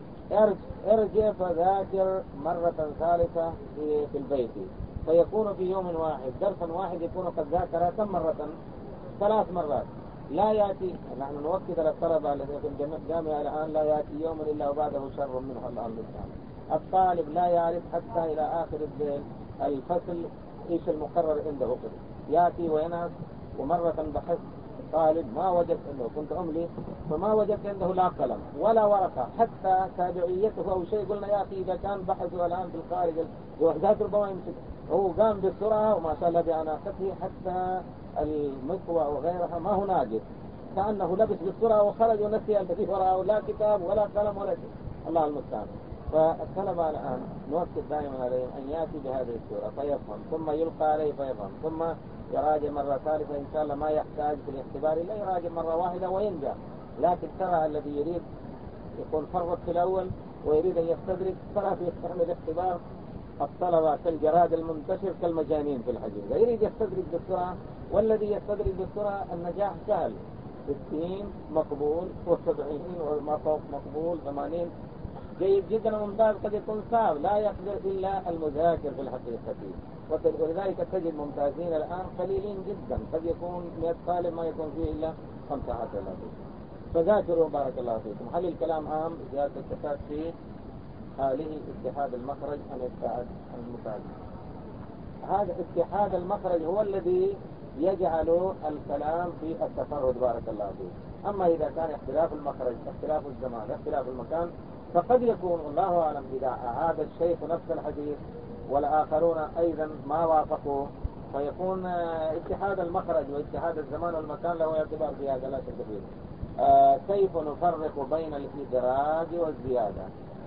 Speaker 1: ارجع فذاكر مرة ثالثة في البيت، فيكون في يوم واحد درسا واحد يكون قد ذاكر كم مرة؟ ثلاث مرات. لا يأتي. نحن نؤكد على الطلبة الذين في الجامعة الآن لا يأتي يوم إلا وبعده شر منه الله المستعان. الطالب لا يعرف حتى إلى آخر الفصل إيش المقرر عنده كده، يأتي وينهض. ومرة بحثت طالب ما وجدت عنده، كنت أملي فما وجدت عنده لا قلم ولا ورقة حتى تابعيته أو شيء. قلنا يا أخي إذا كان بحثه الآن في الخارج الوحدات ربما يمسك. هو قام بسرعة وما شاء الله بعناقته حتى المكوى وغيرها ما هو ناقص، كأنه لبس بالسرعة وخرج ونسي الذي وراءه لا كتاب ولا قلم ولا شيء. الله المستعان. فالطلبة الآن نؤكد دائما عليهم أن يأتي بهذه السورة فيفهم، ثم يلقى عليه فيفهم، ثم يراجع مرة ثالثة إن شاء الله. ما يحتاج في الاختبار إلا يراجع مرة واحدة وينجح. لكن ترى الذي يريد يكون فرط في الأول ويريد أن يستدرك ترى في الاختبار الطلبة كالجراد المنتشر كالمجانين في الحقيقة، يريد يستدرك بالسرعة. والذي يستدرك بالسرعة النجاح سهل، ستين مقبول وسبعين وما فوق مقبول ثمانين جيد جدا وممتاز. قد يكون صعب لا يقدر إلا المذاكر في الحقيقة، ولذلك تجد ممتازين الآن قليلين جدا. قد يكون مئة طالب ما يكون فيه إلا خمسة عشر. فذاكروا بارك الله فيكم. هل الكلام عام زيادة التفات فيه هذه اتحاد المخرج عن اتحاد المتعدد؟ هذا اتحاد المخرج هو الذي يجعل الكلام في التفرد بارك الله فيه. أما إذا كان اختلاف المخرج، اختلاف الزمان، اختلاف المكان، فقد يكون الله أعلم إذا أعاد الشيخ نفس الحديث والآخرون أيضا ما وافقوا فيكون اتحاد المخرج واتحاد الزمان والمكان له اعتبار في هذا لا شك فيه. آه كيف نفرق بين الإدراج والزيادة؟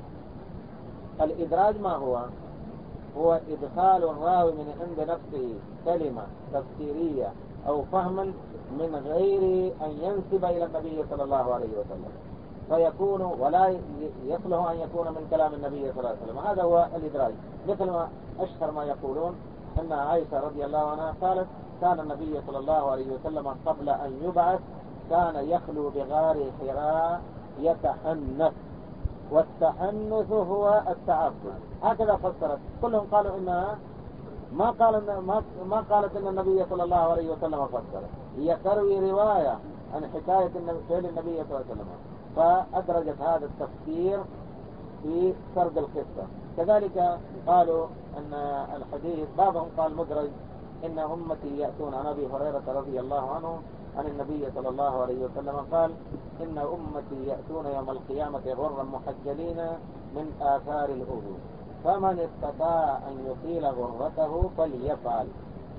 Speaker 1: الإدراج ما هو؟ هو إدخال الراوي من عند نفسه كلمة تفسيرية أو فهما من غير أن ينسب إلى النبي صلى الله عليه وسلم فيكون ولا يصلح أن يكون من كلام النبي صلى الله عليه وسلم. هذا هو الإدراج. مثل ما أشهر ما يقولون أن عائشة رضي الله عنها قالت كان النبي صلى الله عليه وسلم قبل أن يبعث كان يخلو بغار حراء يتحنث، والتحنث هو التعبد. هكذا فسرت. كلهم قالوا إنها ما قال إن ما ما قالت إن النبي صلى الله عليه وسلم فسر، هي تروي رواية عن حكاية فعل النبي صلى الله عليه وسلم فأدرجت هذا التفسير في سرد القصة. كذلك قالوا أن الحديث بعضهم قال مدرج إن أمتي يأتون عن أبي هريرة رضي الله عنه عن النبي صلى الله عليه وسلم قال إن أمتي يأتون يوم القيامة غرا محجلين من آثار الأذى فمن استطاع أن يطيل غرته فليفعل.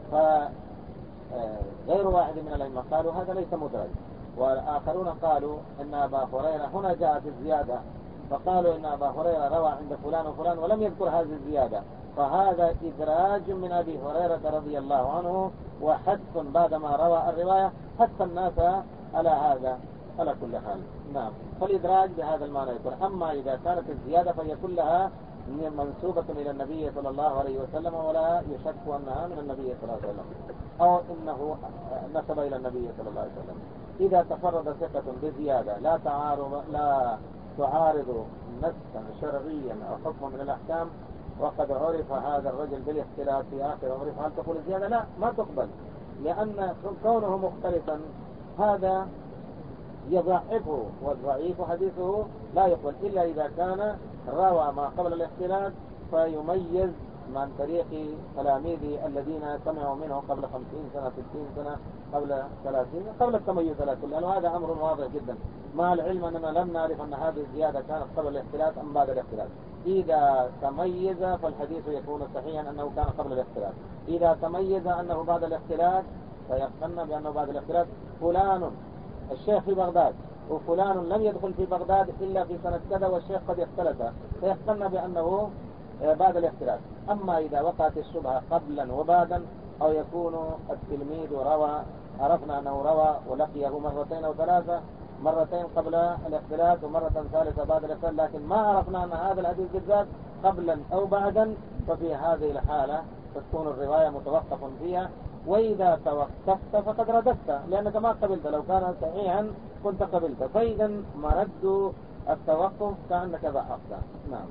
Speaker 1: فغير واحد من الأئمة قالوا هذا ليس مدرج، والآخرون قالوا إن أبا هريرة هنا جاءت الزيادة فقالوا إن أبا هريرة روى عند فلان وفلان ولم يذكر هذه الزيادة، فهذا إدراج من أبي هريرة رضي الله عنه وحث بعدما روى الرواية حث الناس على هذا على كل حال. نعم. فالإدراج بهذا المعنى يكون. أما إذا كانت الزيادة فهي كلها منسوبة إلى النبي صلى الله عليه وسلم ولا يشك أنها من النبي صلى الله عليه وسلم أو إنه نسب إلى النبي صلى الله عليه وسلم. إذا تفرد ثقة بزيادة لا تعارض لا تعارض نصا شرعيا أو حكما من الأحكام وقد عرف هذا الرجل بالاختلاف في آخر عمره هل تقول الزيادة؟ لا، ما تقبل، لأن كونه مختلفا هذا يضعفه، والضعيف حديثه لا يقبل إلا إذا كان روى ما قبل الاختلاف فيميز من طريق تلاميذه الذين سمعوا منه قبل خمسين سنة ستين سنة قبل ثلاثين قبل التميز على كل. وهذا أمر واضح جدا مع العلم أننا لم نعرف أن هذه الزيادة كانت قبل الاختلاف أم بعد الاختلاف. إذا تميز فالحديث يكون صحيحا أنه كان قبل الاختلاف، إذا تميز أنه بعد الاختلاف فيقتنى بأنه بعد الاختلاف. فلان الشيخ في بغداد وفلان لم يدخل في بغداد إلا في سنة كذا والشيخ قد اختلف فيقتنى بأنه بعد الاختلاف. أما إذا وقعت الشبهة قبلا وبعدا أو يكون التلميذ روى عرفنا أنه روى ولقيه مرتين أو ثلاثة، مرتين قبل الاختلاف ومرة ثالثة بعد الاختلاف، لكن ما عرفنا أن هذا الحديث بالذات قبلا أو بعدا، ففي هذه الحالة تكون الرواية متوقف فيها. وإذا توقفت فقد رددت لأنك ما قبلت، لو كان صحيحا كنت قبلت، فإذا مرد التوقف كأنك ضعفت. نعم.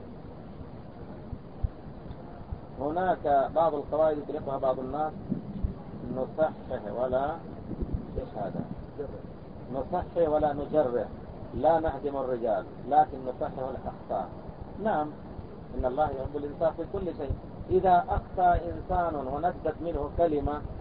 Speaker 1: هناك بعض القواعد يطلقها بعض الناس نصحح ولا إيش هذا نصحح ولا نجرح، لا نهدم الرجال لكن نصحح الأخطاء. نعم إن الله يحب الإنصاف في كل شيء. إذا أخطأ إنسان وندت منه كلمة